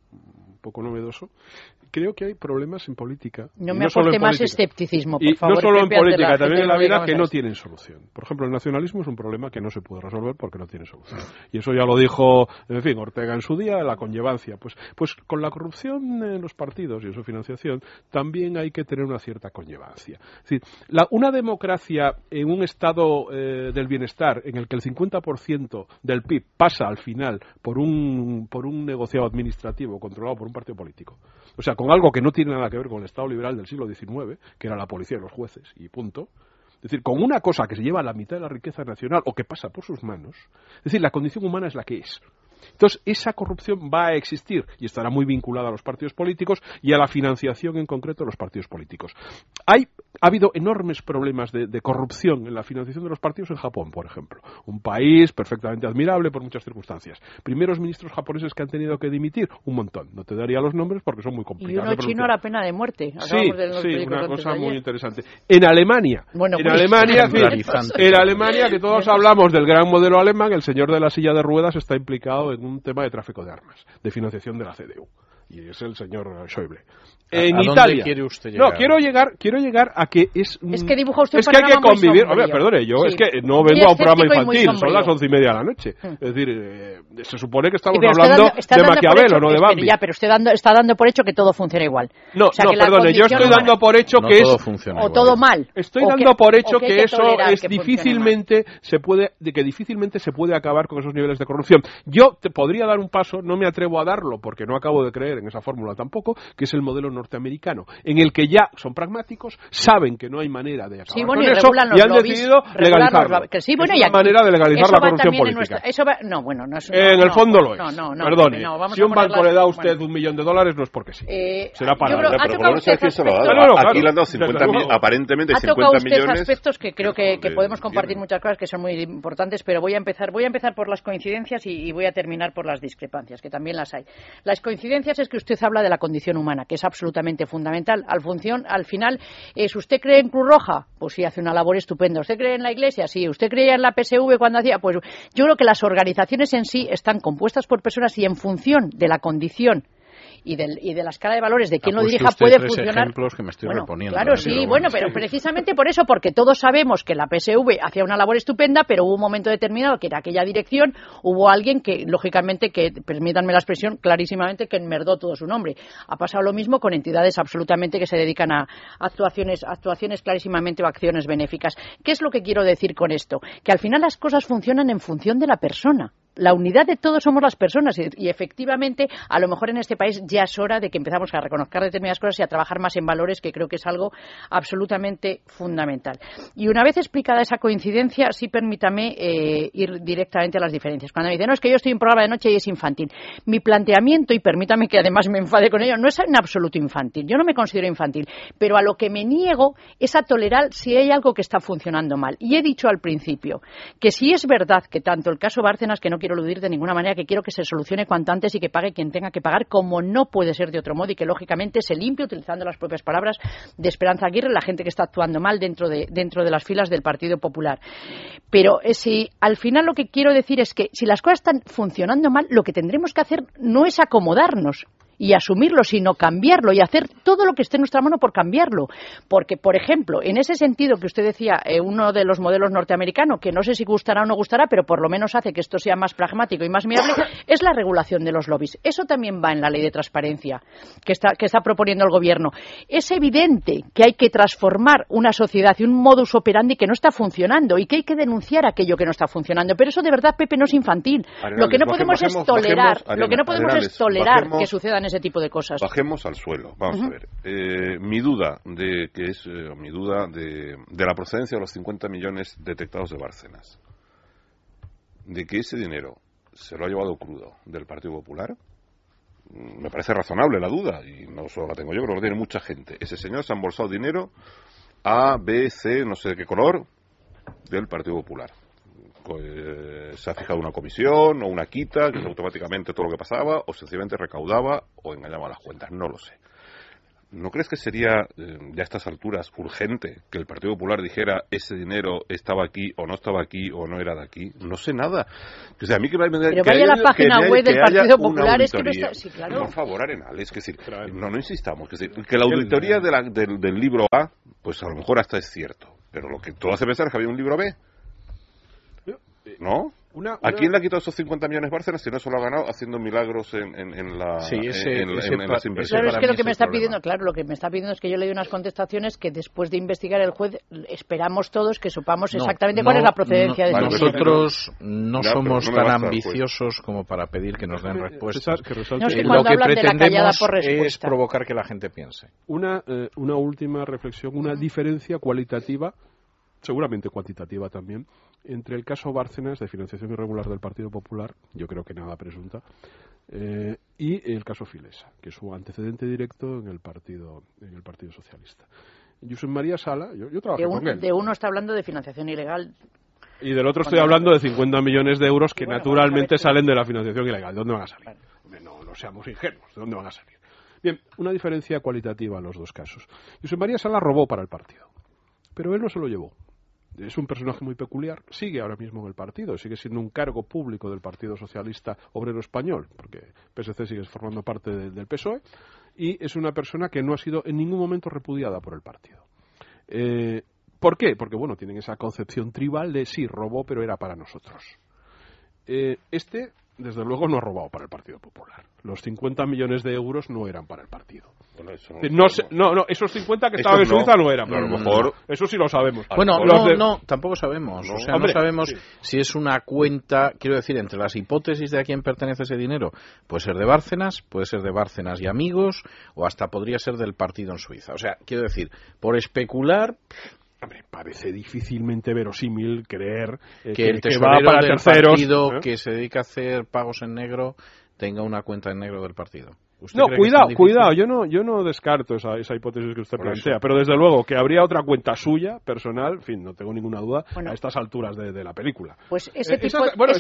un poco novedoso. Creo que hay problemas en política. No me aporte más escepticismo, por favor. Y no solo en política, también en la vida, que no tienen solución. Por ejemplo, el nacionalismo es un problema que no se puede resolver porque no tiene solución. Y eso ya lo dijo, en fin, Ortega en su día, la conllevancia. Pues con la corrupción en los partidos y en su financiación también hay que tener una cierta conllevancia. Es decir, una democracia en un estado del bienestar en el que el 50% del PIB pasa al final por un negociado administrativo controlado por un partido político. O sea, con algo que no tiene nada que ver con el Estado liberal del siglo XIX, que era la policía y los jueces, y punto. Es decir, con una cosa que se lleva a la mitad de la riqueza nacional o que pasa por sus manos. Es decir, la condición humana es la que es. Entonces, esa corrupción va a existir y estará muy vinculada a los partidos políticos y a la financiación en concreto de los partidos políticos. Ha habido enormes problemas de corrupción en la financiación de los partidos en Japón, por ejemplo. Un país perfectamente admirable por muchas circunstancias. Primeros ministros japoneses que han tenido que dimitir, un montón. No te daría los nombres porque son muy complicados. Y uno chino a la pena de muerte. Sí, una cosa muy interesante. En Alemania, que todos hablamos del gran modelo alemán, el señor de la silla de ruedas está implicado en un tema de tráfico de armas, de financiación de la CDU. Y es el señor Schäuble. En Italia. ¿Dónde quiere usted llegar? No, quiero llegar a que es que dibuja usted un que hay que convivir. A ver, perdone, yo es que no vengo a un programa infantil, son las 11:30 de la noche. Es decir, se supone que estamos hablando de Maquiavelo, no de Bambi. Pero usted está dando por hecho que todo funciona igual. No, perdone, yo estoy dando por hecho que es o todo mal. Estoy dando por hecho que eso es difícilmente se puede acabar con esos niveles de corrupción. Yo te podría dar un paso, no me atrevo a darlo porque no acabo de creer en esa fórmula tampoco, que es el modelo norteamericano, en el que ya son pragmáticos, saben que no hay manera de acabar con eso y han decidido legalizarlo. Es una manera de legalizar la corrupción política. En el fondo lo es. Perdone, si un banco le da a usted $1 millón, no es porque sí. Será para pero por lo menos es que se lo ha dado. Aquí le han dado aparentemente 50 millones. Ha tocado usted aspectos que creo que podemos compartir muchas cosas que son muy importantes, pero voy a empezar por las coincidencias y voy a terminar por las discrepancias, que también las hay. Las coincidencias es que usted habla de la condición humana, que es absolutamente fundamental. Al final, ¿usted cree en Cruz Roja? Pues sí, hace una labor estupenda. ¿Usted cree en la Iglesia? Sí. ¿Usted creía en la PSV cuando hacía? Pues yo creo que las organizaciones en sí están compuestas por personas y en función de la condición y de la escala de valores de quien lo dirija puede funcionar. Ejemplos que me estoy reponiendo. Claro, sí, pero precisamente por eso, porque todos sabemos que la PSV hacía una labor estupenda, pero hubo un momento determinado que en aquella dirección hubo alguien que, lógicamente, permítanme la expresión, clarísimamente que enmerdó todo su nombre. Ha pasado lo mismo con entidades absolutamente que se dedican a actuaciones clarísimamente o acciones benéficas. ¿Qué es lo que quiero decir con esto? Que al final las cosas funcionan en función de la persona. La unidad de todos somos las personas y efectivamente a lo mejor en este país ya es hora de que empezamos a reconocer determinadas cosas y a trabajar más en valores, que creo que es algo absolutamente fundamental. Y una vez explicada esa coincidencia, sí permítame ir directamente a las diferencias. Cuando me dicen, no, es que yo estoy en un programa de noche y es infantil. Mi planteamiento, y permítame que además me enfade con ello, no es en absoluto infantil. Yo no me considero infantil, pero a lo que me niego es a tolerar si hay algo que está funcionando mal. Y he dicho al principio que si es verdad que tanto el caso Bárcenas, que no quiero eludir de ninguna manera, que quiero que se solucione cuanto antes y que pague quien tenga que pagar, como no puede ser de otro modo, y que lógicamente se limpie, utilizando las propias palabras de Esperanza Aguirre, la gente que está actuando mal dentro de las filas del Partido Popular. Pero si al final lo que quiero decir es que si las cosas están funcionando mal, lo que tendremos que hacer no es acomodarnos y asumirlo, sino cambiarlo y hacer todo lo que esté en nuestra mano por cambiarlo. Porque, por ejemplo, en ese sentido que usted decía, uno de los modelos norteamericanos, que no sé si gustará o no gustará, pero por lo menos hace que esto sea más pragmático y más viable, es la regulación de los lobbies. Eso también va en la ley de transparencia que está proponiendo el gobierno. Es evidente que hay que transformar una sociedad y un modus operandi que no está funcionando y que hay que denunciar aquello que no está funcionando. Pero eso de verdad, Pepe, no es infantil. Lo que no podemos es tolerar que sucedan ese tipo de cosas. Bajemos al suelo. Vamos a ver. Mi duda de la procedencia de los 50 millones detectados de Bárcenas, de que ese dinero se lo ha llevado crudo del Partido Popular, me parece razonable la duda, y no solo la tengo yo, creo que lo tiene mucha gente. Ese señor se ha embolsado dinero A, B, C, no sé de qué color, del Partido Popular. Se ha fijado una comisión o una quita, que es automáticamente todo lo que pasaba, o sencillamente recaudaba o engañaba las cuentas, no lo sé. ¿no crees que sería, ya a estas alturas, urgente que el Partido Popular dijera ese dinero estaba aquí o no estaba aquí o no era de aquí? No sé nada. O sea, a mí que me Pero vaya a la página web del Partido Popular, es que no está... Sí, claro. Por favor, Arenal, es decir, no insistamos. Es decir, que la auditoría del libro A, pues a lo mejor hasta es cierto. Pero lo que todo hace pensar es que había un libro B. ¿No? ¿A quién le ha quitado esos 50 millones Bárcenas si no se lo ha ganado haciendo milagros en las inversiones? Claro, es que lo que me está pidiendo, lo que me está pidiendo es que yo le dé unas contestaciones que después de investigar el juez esperamos todos que sepamos exactamente cuál es la procedencia de ese dinero. Nosotros no somos tan ambiciosos como para pedir que nos den respuestas. No, es que lo que pretendemos es provocar que la gente piense. Una última reflexión, una diferencia cualitativa, seguramente cuantitativa también, entre el caso Bárcenas de financiación irregular del Partido Popular, yo creo que nada presunta, y el caso Filesa, que es su antecedente directo en el Partido Socialista. Josep María Sala, yo trabajé con él. De uno está hablando de financiación ilegal. Y del otro estoy hablando de 50 millones de euros que naturalmente salen de la financiación ilegal. ¿De dónde van a salir? No seamos ingenuos, ¿de dónde van a salir? Bien, una diferencia cualitativa en los dos casos. Josep María Sala robó para el partido, pero él no se lo llevó. Es un personaje muy peculiar, sigue ahora mismo en el partido, sigue siendo un cargo público del Partido Socialista Obrero Español, porque PSC sigue formando parte del PSOE, y es una persona que no ha sido en ningún momento repudiada por el partido. ¿Por qué? Porque, tienen esa concepción tribal de sí, robó, pero era para nosotros. Desde luego, no ha robado para el Partido Popular. Los 50 millones de euros no eran para el partido. Bueno, eso no, esos 50 que estaban en Suiza no eran. A lo mejor... Eso sí lo sabemos. Tampoco sabemos. No sabemos si es una cuenta, quiero decir, entre las hipótesis de a quién pertenece ese dinero. Puede ser de Bárcenas, puede ser de Bárcenas y amigos, o hasta podría ser del partido en Suiza. O sea, quiero decir, por especular... Hombre, parece difícilmente verosímil creer que el tesorero del partido que se dedica a hacer pagos en negro tenga una cuenta en negro del partido. No, cuidado, yo no descarto esa hipótesis que usted plantea, pero desde luego que habría otra cuenta suya, personal, en fin, no tengo ninguna duda, a estas alturas de la película. Pues ese tipo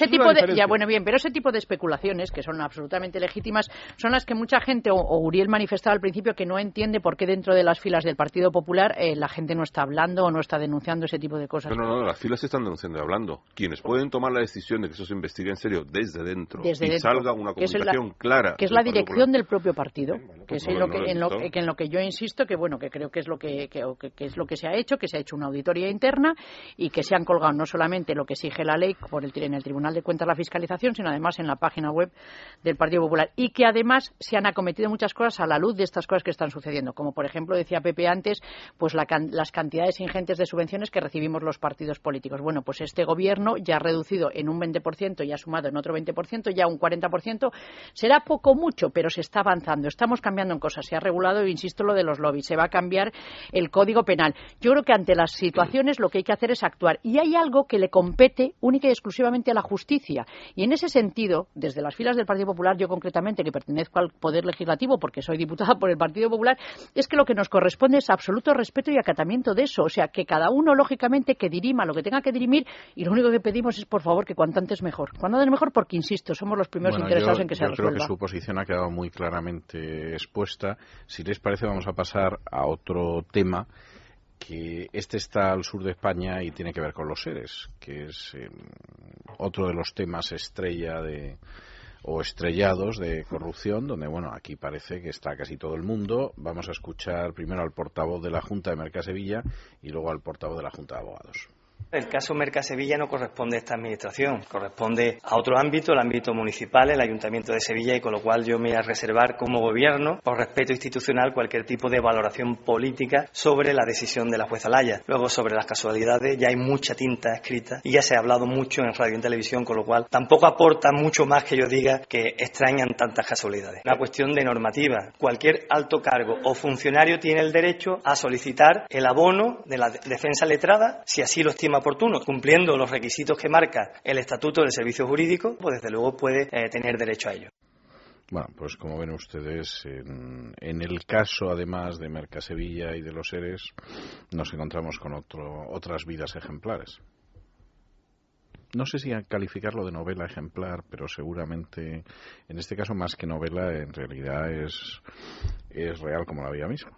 de especulaciones, que son absolutamente legítimas, son las que mucha gente, o Uriel manifestaba al principio, que no entiende por qué dentro de las filas del Partido Popular la gente no está hablando o no está denunciando ese tipo de cosas. No, las filas se están denunciando y hablando. Quienes pueden tomar la decisión de que eso se investigue en serio desde dentro y salga una comunicación clara. Que es la dirección del propio partido, que es en lo que yo insisto, que creo que es lo que es lo que se ha hecho una auditoría interna y que se han colgado no solamente lo que exige la ley en el Tribunal de Cuentas la fiscalización, sino además en la página web del Partido Popular, y que además se han acometido muchas cosas a la luz de estas cosas que están sucediendo, como por ejemplo decía Pepe antes, pues las cantidades ingentes de subvenciones que recibimos los partidos políticos. Bueno, pues este gobierno ya ha reducido en un 20% y ha sumado en otro 20%, ya un 40%, será poco mucho, pero se está avanzando, estamos cambiando en cosas, se ha regulado, insisto, lo de los lobbies, se va a cambiar el Código Penal. Yo creo que ante las situaciones lo que hay que hacer es actuar, y hay algo que le compete única y exclusivamente a la justicia, y en ese sentido, desde las filas del Partido Popular, yo concretamente, que pertenezco al Poder Legislativo porque soy diputada por el Partido Popular, es que lo que nos corresponde es absoluto respeto y acatamiento de eso, o sea, que cada uno, lógicamente, que dirima lo que tenga que dirimir, y lo único que pedimos es, por favor, que cuanto antes mejor. Cuanto antes mejor, porque, insisto, somos los primeros interesados en que se resuelva. Yo creo que su posición ha quedado muy claramente expuesta. Si les parece, vamos a pasar a otro tema, que está al sur de España y tiene que ver con los seres, que es otro de los temas estrella o estrellados de corrupción, donde, aquí parece que está casi todo el mundo. Vamos a escuchar primero al portavoz de la Junta de Mercasevilla y luego al portavoz de la Junta de Abogados. El caso Mercasevilla no corresponde a esta administración, corresponde a otro ámbito, el ámbito municipal, el Ayuntamiento de Sevilla, y con lo cual yo me voy a reservar como gobierno, por respeto institucional, cualquier tipo de valoración política sobre la decisión de la jueza Laya. Luego, sobre las casualidades, ya hay mucha tinta escrita y ya se ha hablado mucho en radio y en televisión, con lo cual tampoco aporta mucho más que yo diga que extrañan tantas casualidades. Una cuestión de normativa. Cualquier alto cargo o funcionario tiene el derecho a solicitar el abono de la defensa letrada, si así lo estima oportuno, cumpliendo los requisitos que marca el Estatuto del Servicio Jurídico, pues desde luego puede tener derecho a ello. Bueno, pues como ven ustedes, en el caso además de Mercasevilla y de los seres, nos encontramos con otras vidas ejemplares. no sé si a calificarlo de novela ejemplar, pero seguramente, en este caso más que novela, en realidad es real como la vida misma.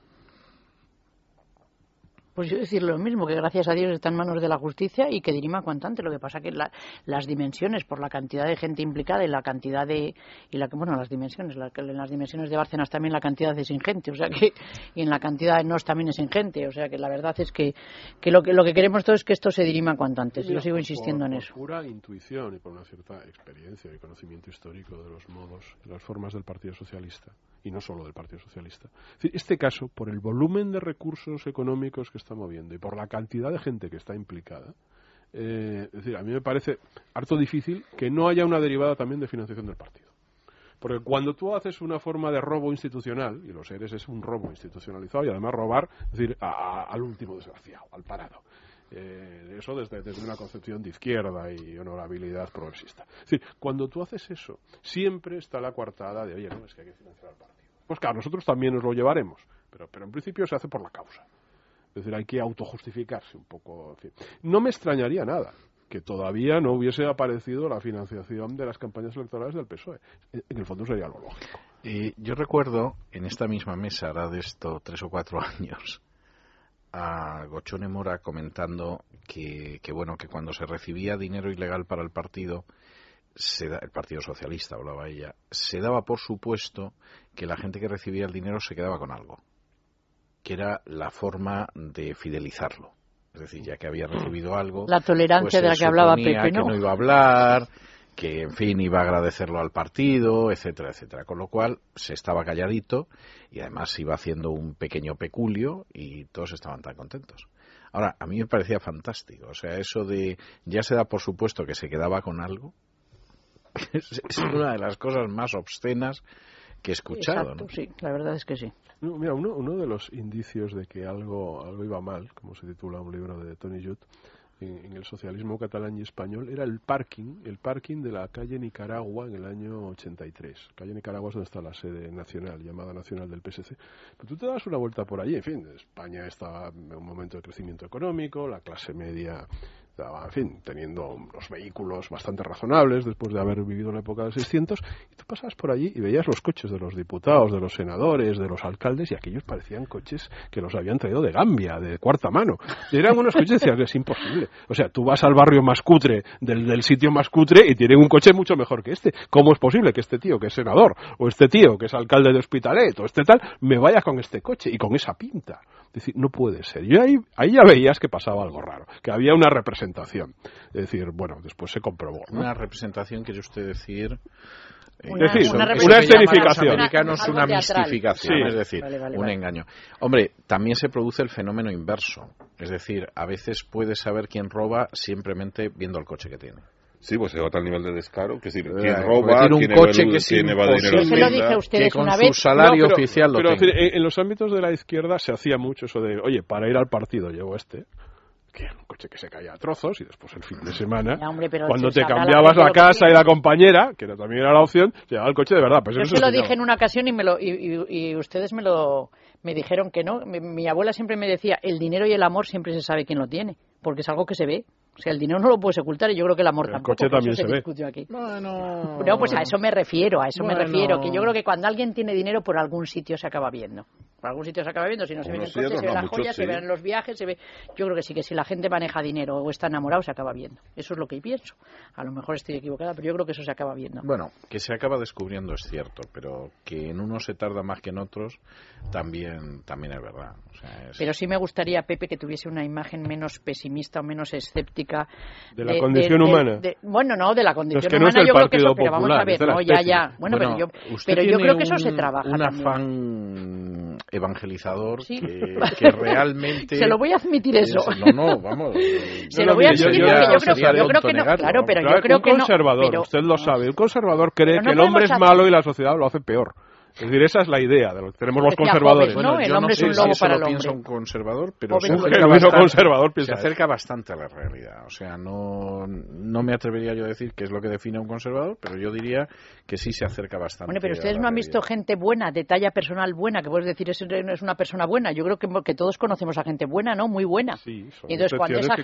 Pues yo decir lo mismo, que gracias a Dios está en manos de la justicia y que dirima cuanto antes. Lo que pasa que las dimensiones, por la cantidad de gente implicada y la cantidad de... las dimensiones, en las dimensiones de Bárcenas también la cantidad es ingente, o sea que... Y en la cantidad de Nos también es ingente, o sea que la verdad es que lo que queremos todos es que esto se dirima cuanto antes. Yo sigo insistiendo en eso. Por pura intuición y por una cierta experiencia y conocimiento histórico de los modos y las formas del Partido Socialista, y no solo del Partido Socialista. Es decir, este caso, por el volumen de recursos económicos que está moviendo y por la cantidad de gente que está implicada, es decir, a mí me parece harto difícil que no haya una derivada también de financiación del partido. Porque cuando tú haces una forma de robo institucional, y los ERES es un robo institucionalizado, y además robar, es decir, al último desgraciado, al parado. Eso desde una concepción de izquierda y honorabilidad progresista. Es decir, cuando tú haces eso, siempre está la coartada de, oye, no, es que hay que financiar al partido. Pues claro, nosotros también nos lo llevaremos, pero en principio se hace por la causa. Es decir, hay que autojustificarse un poco. En fin. No me extrañaría nada que todavía no hubiese aparecido la financiación de las campañas electorales del PSOE. En el fondo sería lo lógico. Yo recuerdo en esta misma mesa, ahora de esto 3 o 4 años, a Gochone Mora comentando que cuando se recibía dinero ilegal para el partido, el Partido Socialista, hablaba ella, se daba por supuesto que la gente que recibía el dinero se quedaba con algo, que era la forma de fidelizarlo. Es decir, ya que había recibido algo, la tolerancia de la que hablaba Pepe, ¿no? Que no iba a hablar, que en fin iba a agradecerlo al partido, etcétera, etcétera. Con lo cual se estaba calladito y además iba haciendo un pequeño peculio y todos estaban tan contentos. Ahora, a mí me parecía fantástico. O sea, eso de ya se da por supuesto que se quedaba con algo, es una de las cosas más obscenas que he escuchado. Exacto, ¿no? Sí, la verdad es que sí. No, mira, uno de los indicios de que algo iba mal, como se titula un libro de Tony Judt, en el socialismo catalán y español, era el parking de la calle Nicaragua en el año 83. Calle Nicaragua es donde está la sede nacional, llamada nacional del PSC. Pero tú te das una vuelta por allí, en fin, España estaba en un momento de crecimiento económico, la clase media estaba, en fin, teniendo unos vehículos bastante razonables después de haber vivido la época del 600, y tú pasabas por allí y veías los coches de los diputados, de los senadores, de los alcaldes, y aquellos parecían coches que los habían traído de Gambia, de cuarta mano. Eran unos coches, decías, es imposible. O sea, tú vas al barrio más cutre, del sitio más cutre, y tienen un coche mucho mejor que este. ¿Cómo es posible que este tío que es senador, o este tío que es alcalde de Hospitalet, o este tal, me vaya con este coche y con esa pinta? Es decir, no puede ser. Y ahí ya veías que pasaba algo raro, que había una representación. Es decir, bueno, después se comprobó, ¿no? Una representación, quiere usted decir... una escenificación. Una mistificación, sí. Es decir, un engaño. Hombre, también se produce el fenómeno inverso. Es decir, a veces puedes saber quién roba simplemente viendo el coche que tiene. Sí, pues se va a tal nivel de descaro, que decir, quién roba, tiene un coche que tiene va dinero se lo dije a ustedes que con una su vez. salario oficial lo pero tenga. en los ámbitos de la izquierda se hacía mucho eso de, oye, para ir al partido llevo este, que era un coche que se caía a trozos, y después el fin de semana, cuando te cambiabas la casa y la compañera, que también era la opción, se llevaba el coche de verdad. Pues yo se lo dije en una ocasión y ustedes me dijeron que no. Mi abuela siempre me decía, el dinero y el amor siempre se sabe quién lo tiene, porque es algo que se ve. O sea, el dinero no lo puedes ocultar y yo creo que el amor tampoco. El coche también se ve. Aquí. No, pues a eso me refiero, que yo creo que cuando alguien tiene dinero por algún sitio se acaba viendo. Por algún sitio se acaba viendo, si no se ve en el coche, se ve las joyas, se ven los viajes, se ve... Yo creo que sí, que si la gente maneja dinero o está enamorado, se acaba viendo. Eso es lo que pienso. A lo mejor estoy equivocada, pero yo creo que eso se acaba viendo. Bueno, que se acaba descubriendo es cierto, pero que en unos se tarda más que en otros, también es verdad. O sea, Pero sí me gustaría, Pepe, que tuviese una imagen menos pesimista o menos escéptica de la condición humana. Bueno, no, de la condición no humana, es yo creo que eso, pero vamos a ver, no, ya. Bueno, pero yo creo que eso se trabaja un también. Afán evangelizador sí. que realmente... Se lo voy a admitir eso. No, vamos. Se lo voy a admitir porque yo creo que no. Claro, pero yo creo que no. Un conservador, usted lo sabe, el conservador cree que el hombre es malo y la sociedad lo hace peor. Es decir, esa es la idea de lo que tenemos los conservadores. Joven, ¿no? El hombre es un lobo para el hombre. Piensa un conservador, pero se acerca bastante a la realidad. O sea, no me atrevería yo a decir qué es lo que define a un conservador, pero yo diría que sí se acerca bastante. Bueno, pero ustedes no han visto gente buena, de talla personal buena, que puedes decir es una persona buena. Yo creo que todos conocemos a gente buena, ¿no? Muy buena. Sí, y entonces cuando esa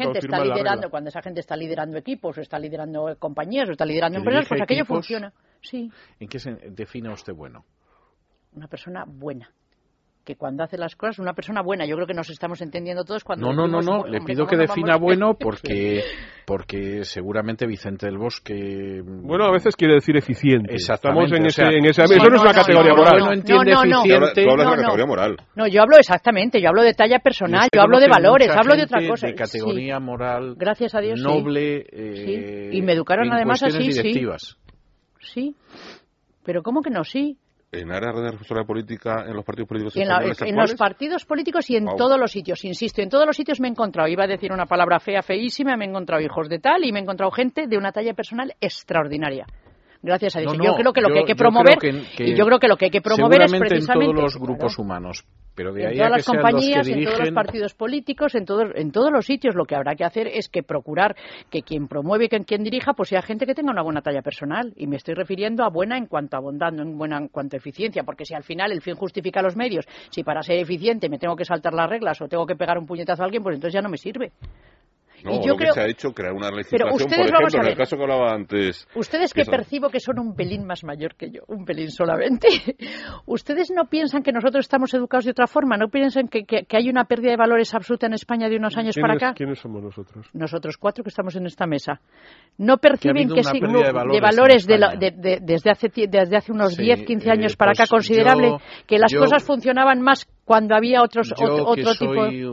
gente está liderando equipos, o está liderando compañías, o está liderando empresas, pues aquello funciona. Sí. ¿En qué se define usted bueno? Una persona buena. Que cuando hace las cosas, una persona buena. Yo creo que nos estamos entendiendo todos cuando... No. Le pido que defina bueno porque seguramente Vicente del Bosque... Bueno, a veces quiere decir eficiente. Exactamente. Estamos en ese... Eso no es una categoría moral. No entiende eficiente... Tú hablas de categoría moral. No, yo hablo exactamente. Yo hablo de talla personal, yo hablo de valores, hablo de otra cosa. De categoría moral... Gracias a Dios, noble... Sí. Y me educaron además así, directivas. Sí. Pero ¿cómo que no? Sí. ¿En áreas de responsabilidad política en los partidos políticos en los partidos políticos y en todos los sitios, insisto, en todos los sitios me he encontrado, iba a decir una palabra fea, feísima, me he encontrado hijos de tal y me he encontrado gente de una talla personal extraordinaria. Gracias a Dios. Yo creo que lo que hay que promover, y yo creo que lo que hay que promover es precisamente en todos los grupos humanos, pero de ahí en todas las compañías, en todos los partidos políticos, en todos los sitios, lo que habrá que hacer es que procurar que quien promueve y que quien dirija pues sea gente que tenga una buena talla personal, y me estoy refiriendo a buena en cuanto a bondad, no en buena en cuanto a eficiencia, porque si al final el fin justifica los medios, si para ser eficiente me tengo que saltar las reglas o tengo que pegar un puñetazo a alguien, pues entonces ya no me sirve. No, y yo creo que se ha hecho crear una legislación, por ejemplo, en el caso que hablaba antes. Ustedes que percibo que son un pelín más mayor que yo, un pelín solamente, ¿ustedes no piensan que nosotros estamos educados de otra forma? ¿No piensan que hay una pérdida de valores absoluta en España de unos años para acá? ¿Quiénes somos nosotros? Nosotros 4 que estamos en esta mesa. ¿No perciben que sí, de valores desde hace unos 10, 15 años para acá considerable, que las cosas funcionaban más cuando había otro tipo?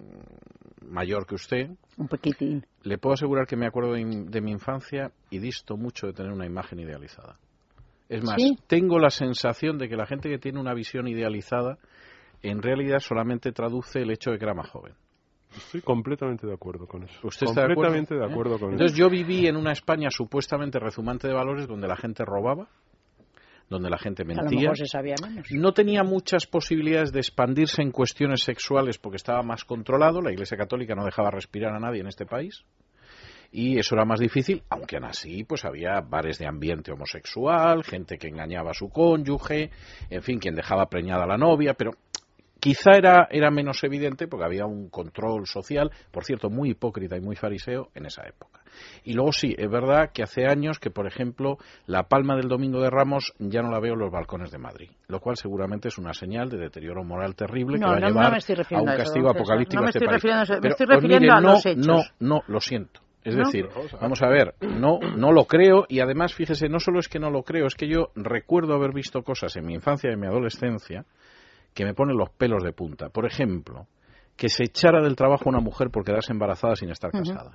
Mayor que usted, un poquitín. Le puedo asegurar que me acuerdo de mi infancia y disto mucho de tener una imagen idealizada. Es más, tengo la sensación de que la gente que tiene una visión idealizada en realidad solamente traduce el hecho de que era más joven. Estoy completamente de acuerdo con eso. ¿Usted está de acuerdo? Completamente de acuerdo con eso. Entonces yo viví en una España supuestamente rezumante de valores donde la gente robaba, donde la gente mentía. A lo mejor se sabía menos. No tenía muchas posibilidades de expandirse en cuestiones sexuales porque estaba más controlado. La Iglesia Católica no dejaba respirar a nadie en este país. Y eso era más difícil, aunque aún así pues había bares de ambiente homosexual, gente que engañaba a su cónyuge, en fin, quien dejaba preñada a la novia, pero quizá era menos evidente porque había un control social, por cierto, muy hipócrita y muy fariseo en esa época. Y luego sí, es verdad que hace años que, por ejemplo, la palma del Domingo de Ramos ya no la veo en los balcones de Madrid, lo cual seguramente es una señal de deterioro moral terrible que va a llevar a un castigo apocalíptico a este país. Me estoy refiriendo a los hechos. No, lo siento. Es decir, vamos a ver, no lo creo, y además, fíjese, no solo es que no lo creo, es que yo recuerdo haber visto cosas en mi infancia y en mi adolescencia que me ponen los pelos de punta. Por ejemplo, que se echara del trabajo a una mujer por quedarse embarazada sin estar casada.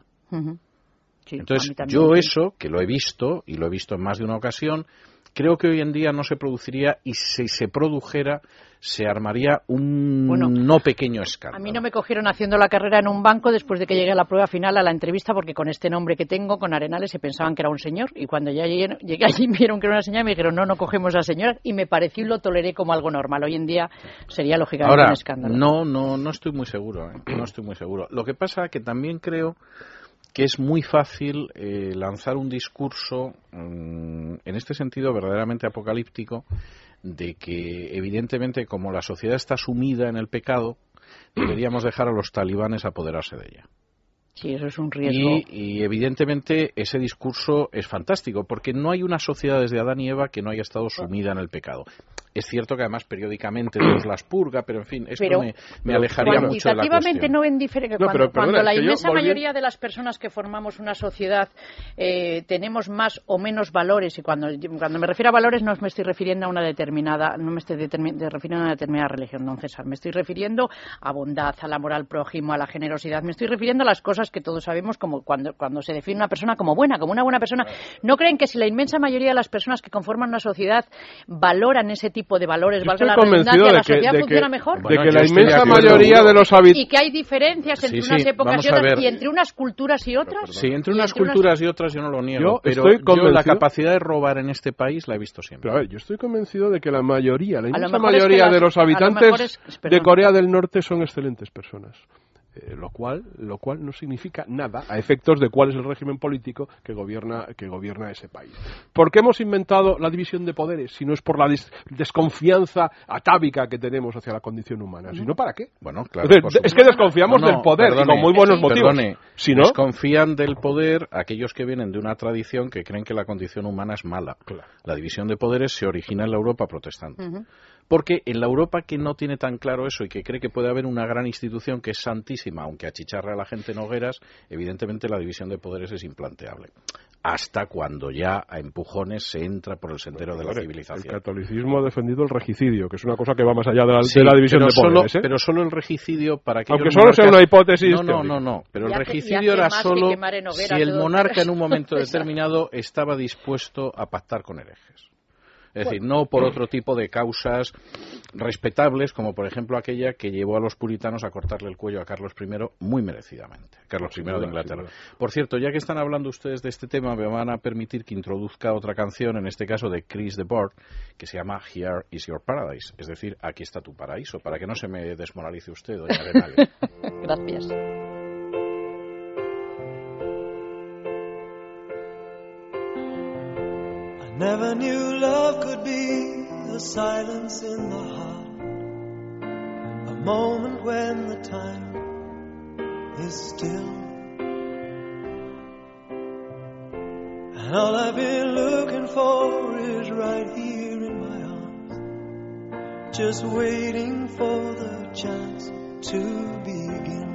Sí, entonces, yo eso, que lo he visto, y lo he visto en más de una ocasión, creo que hoy en día no se produciría, y si se produjera, se armaría un no pequeño escándalo. A mí no me cogieron haciendo la carrera en un banco después de que llegué a la prueba final, a la entrevista, porque con este nombre que tengo, con Arenales, se pensaban que era un señor, y cuando ya llegué allí me vieron que era una señora y me dijeron, no cogemos a señora, y me pareció y lo toleré como algo normal. Hoy en día sería lógicamente un escándalo. No estoy muy seguro, no estoy muy seguro. Lo que pasa que también creo que es muy fácil lanzar un discurso, en este sentido verdaderamente apocalíptico, de que evidentemente como la sociedad está sumida en el pecado, deberíamos dejar a los talibanes apoderarse de ella. Sí, eso es un riesgo. Y evidentemente ese discurso es fantástico, porque no hay una sociedad desde Adán y Eva que no haya estado sumida en el pecado. Es cierto que además periódicamente Dios las purga, pero en fin, esto me alejaría mucho de la cuestión. No ven diferencia. Cuando la inmensa mayoría de las personas que formamos una sociedad tenemos más o menos valores, y cuando me refiero a valores no me estoy refiriendo a una determinada, no me estoy refiriendo a una determinada religión, don César. Me estoy refiriendo a bondad, a la moral prójimo, a la generosidad. Me estoy refiriendo a las cosas cosas que todos sabemos, como cuando se define una persona como buena, como una buena persona. ¿No creen que si la inmensa mayoría de las personas que conforman una sociedad valoran ese tipo de valores, valga la redundancia, la sociedad funciona mejor? De que la inmensa mayoría de los habitantes... Y que hay diferencias entre unas épocas y otras, y entre unas culturas y otras. Sí, entre unas culturas y otras yo no lo niego, pero yo la capacidad de robar en este país la he visto siempre. Pero a ver, yo estoy convencido de que la inmensa mayoría de los habitantes de Corea del Norte son excelentes personas. Lo cual no significa nada a efectos de cuál es el régimen político que gobierna ese país. ¿Por qué hemos inventado la división de poderes? Si no es por la desconfianza atávica que tenemos hacia la condición humana. Si no, ¿para qué? Bueno, claro. Es que desconfiamos del poder, y con muy buenos motivos. Si no, desconfían del poder aquellos que vienen de una tradición que creen que la condición humana es mala. Claro. La división de poderes se origina en la Europa protestante. Porque en la Europa que no tiene tan claro eso y que cree que puede haber una gran institución que es santísima, aunque achicharre a la gente en hogueras, evidentemente la división de poderes es implanteable. Hasta cuando ya a empujones se entra por el sendero de la civilización. El catolicismo ha defendido el regicidio, que es una cosa que va más allá de la división de poderes. Pero solo el regicidio para que... Aunque solo sea una hipótesis... No. Pero el regicidio era solo si el monarca en un momento determinado estaba dispuesto a pactar con herejes. Es decir, no por otro tipo de causas respetables, como por ejemplo aquella que llevó a los puritanos a cortarle el cuello a Carlos I muy merecidamente. Carlos I de Inglaterra. Por cierto, ya que están hablando ustedes de este tema, me van a permitir que introduzca otra canción, en este caso de Chris de Burgh, que se llama Here is Your Paradise. Es decir, aquí está tu paraíso, para que no se me desmoralice usted, doña Arenales. Gracias. Never knew love could be the silence in the heart, a moment when the time is still, and all I've been looking for is right here in my arms, just waiting for the chance to begin.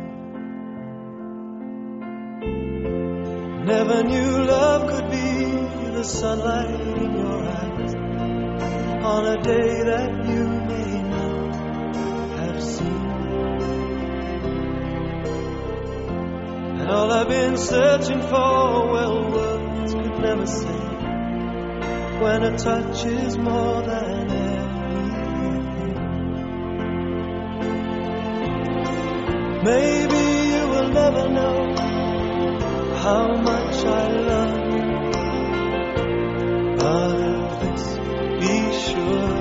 Never knew love could be the sunlight in your eyes on a day that you may not have seen. And all I've been searching for, well, words could never say, when a touch is more than everything. Maybe you will never know how much I love you. Of this, be sure.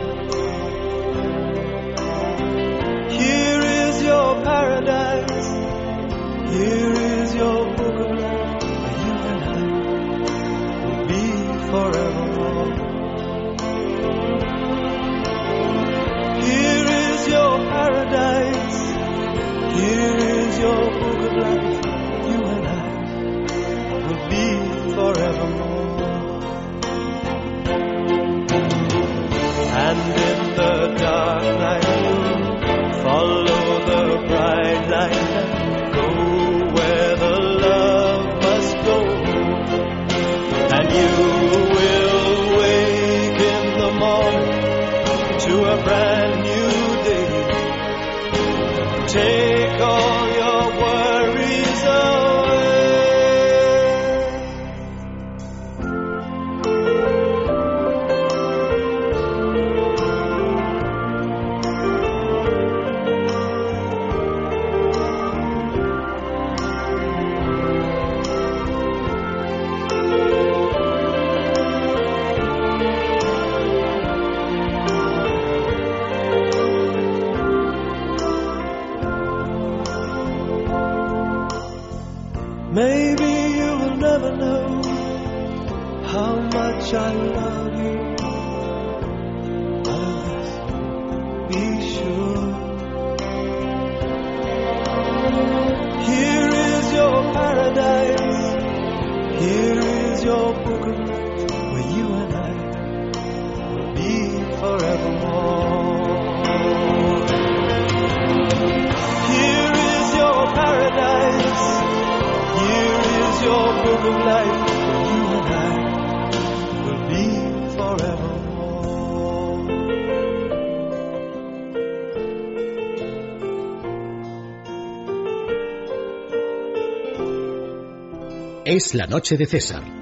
Here is your paradise. Here is your book of life. You and I will be forevermore. Here is your paradise. Here is your book of life. You and I will be forevermore. And in the dark night you'll follow the bright light and go where the love must go. And you will wake in the morning to a brand new day. Take all your worries away. Maybe you will never know how much I love you. Of this, be sure. Here is your paradise. Here is your book of life, where you and I will be forevermore. Here is your paradise. Here is your book of life, where you and I will be forevermore. Es la noche de César.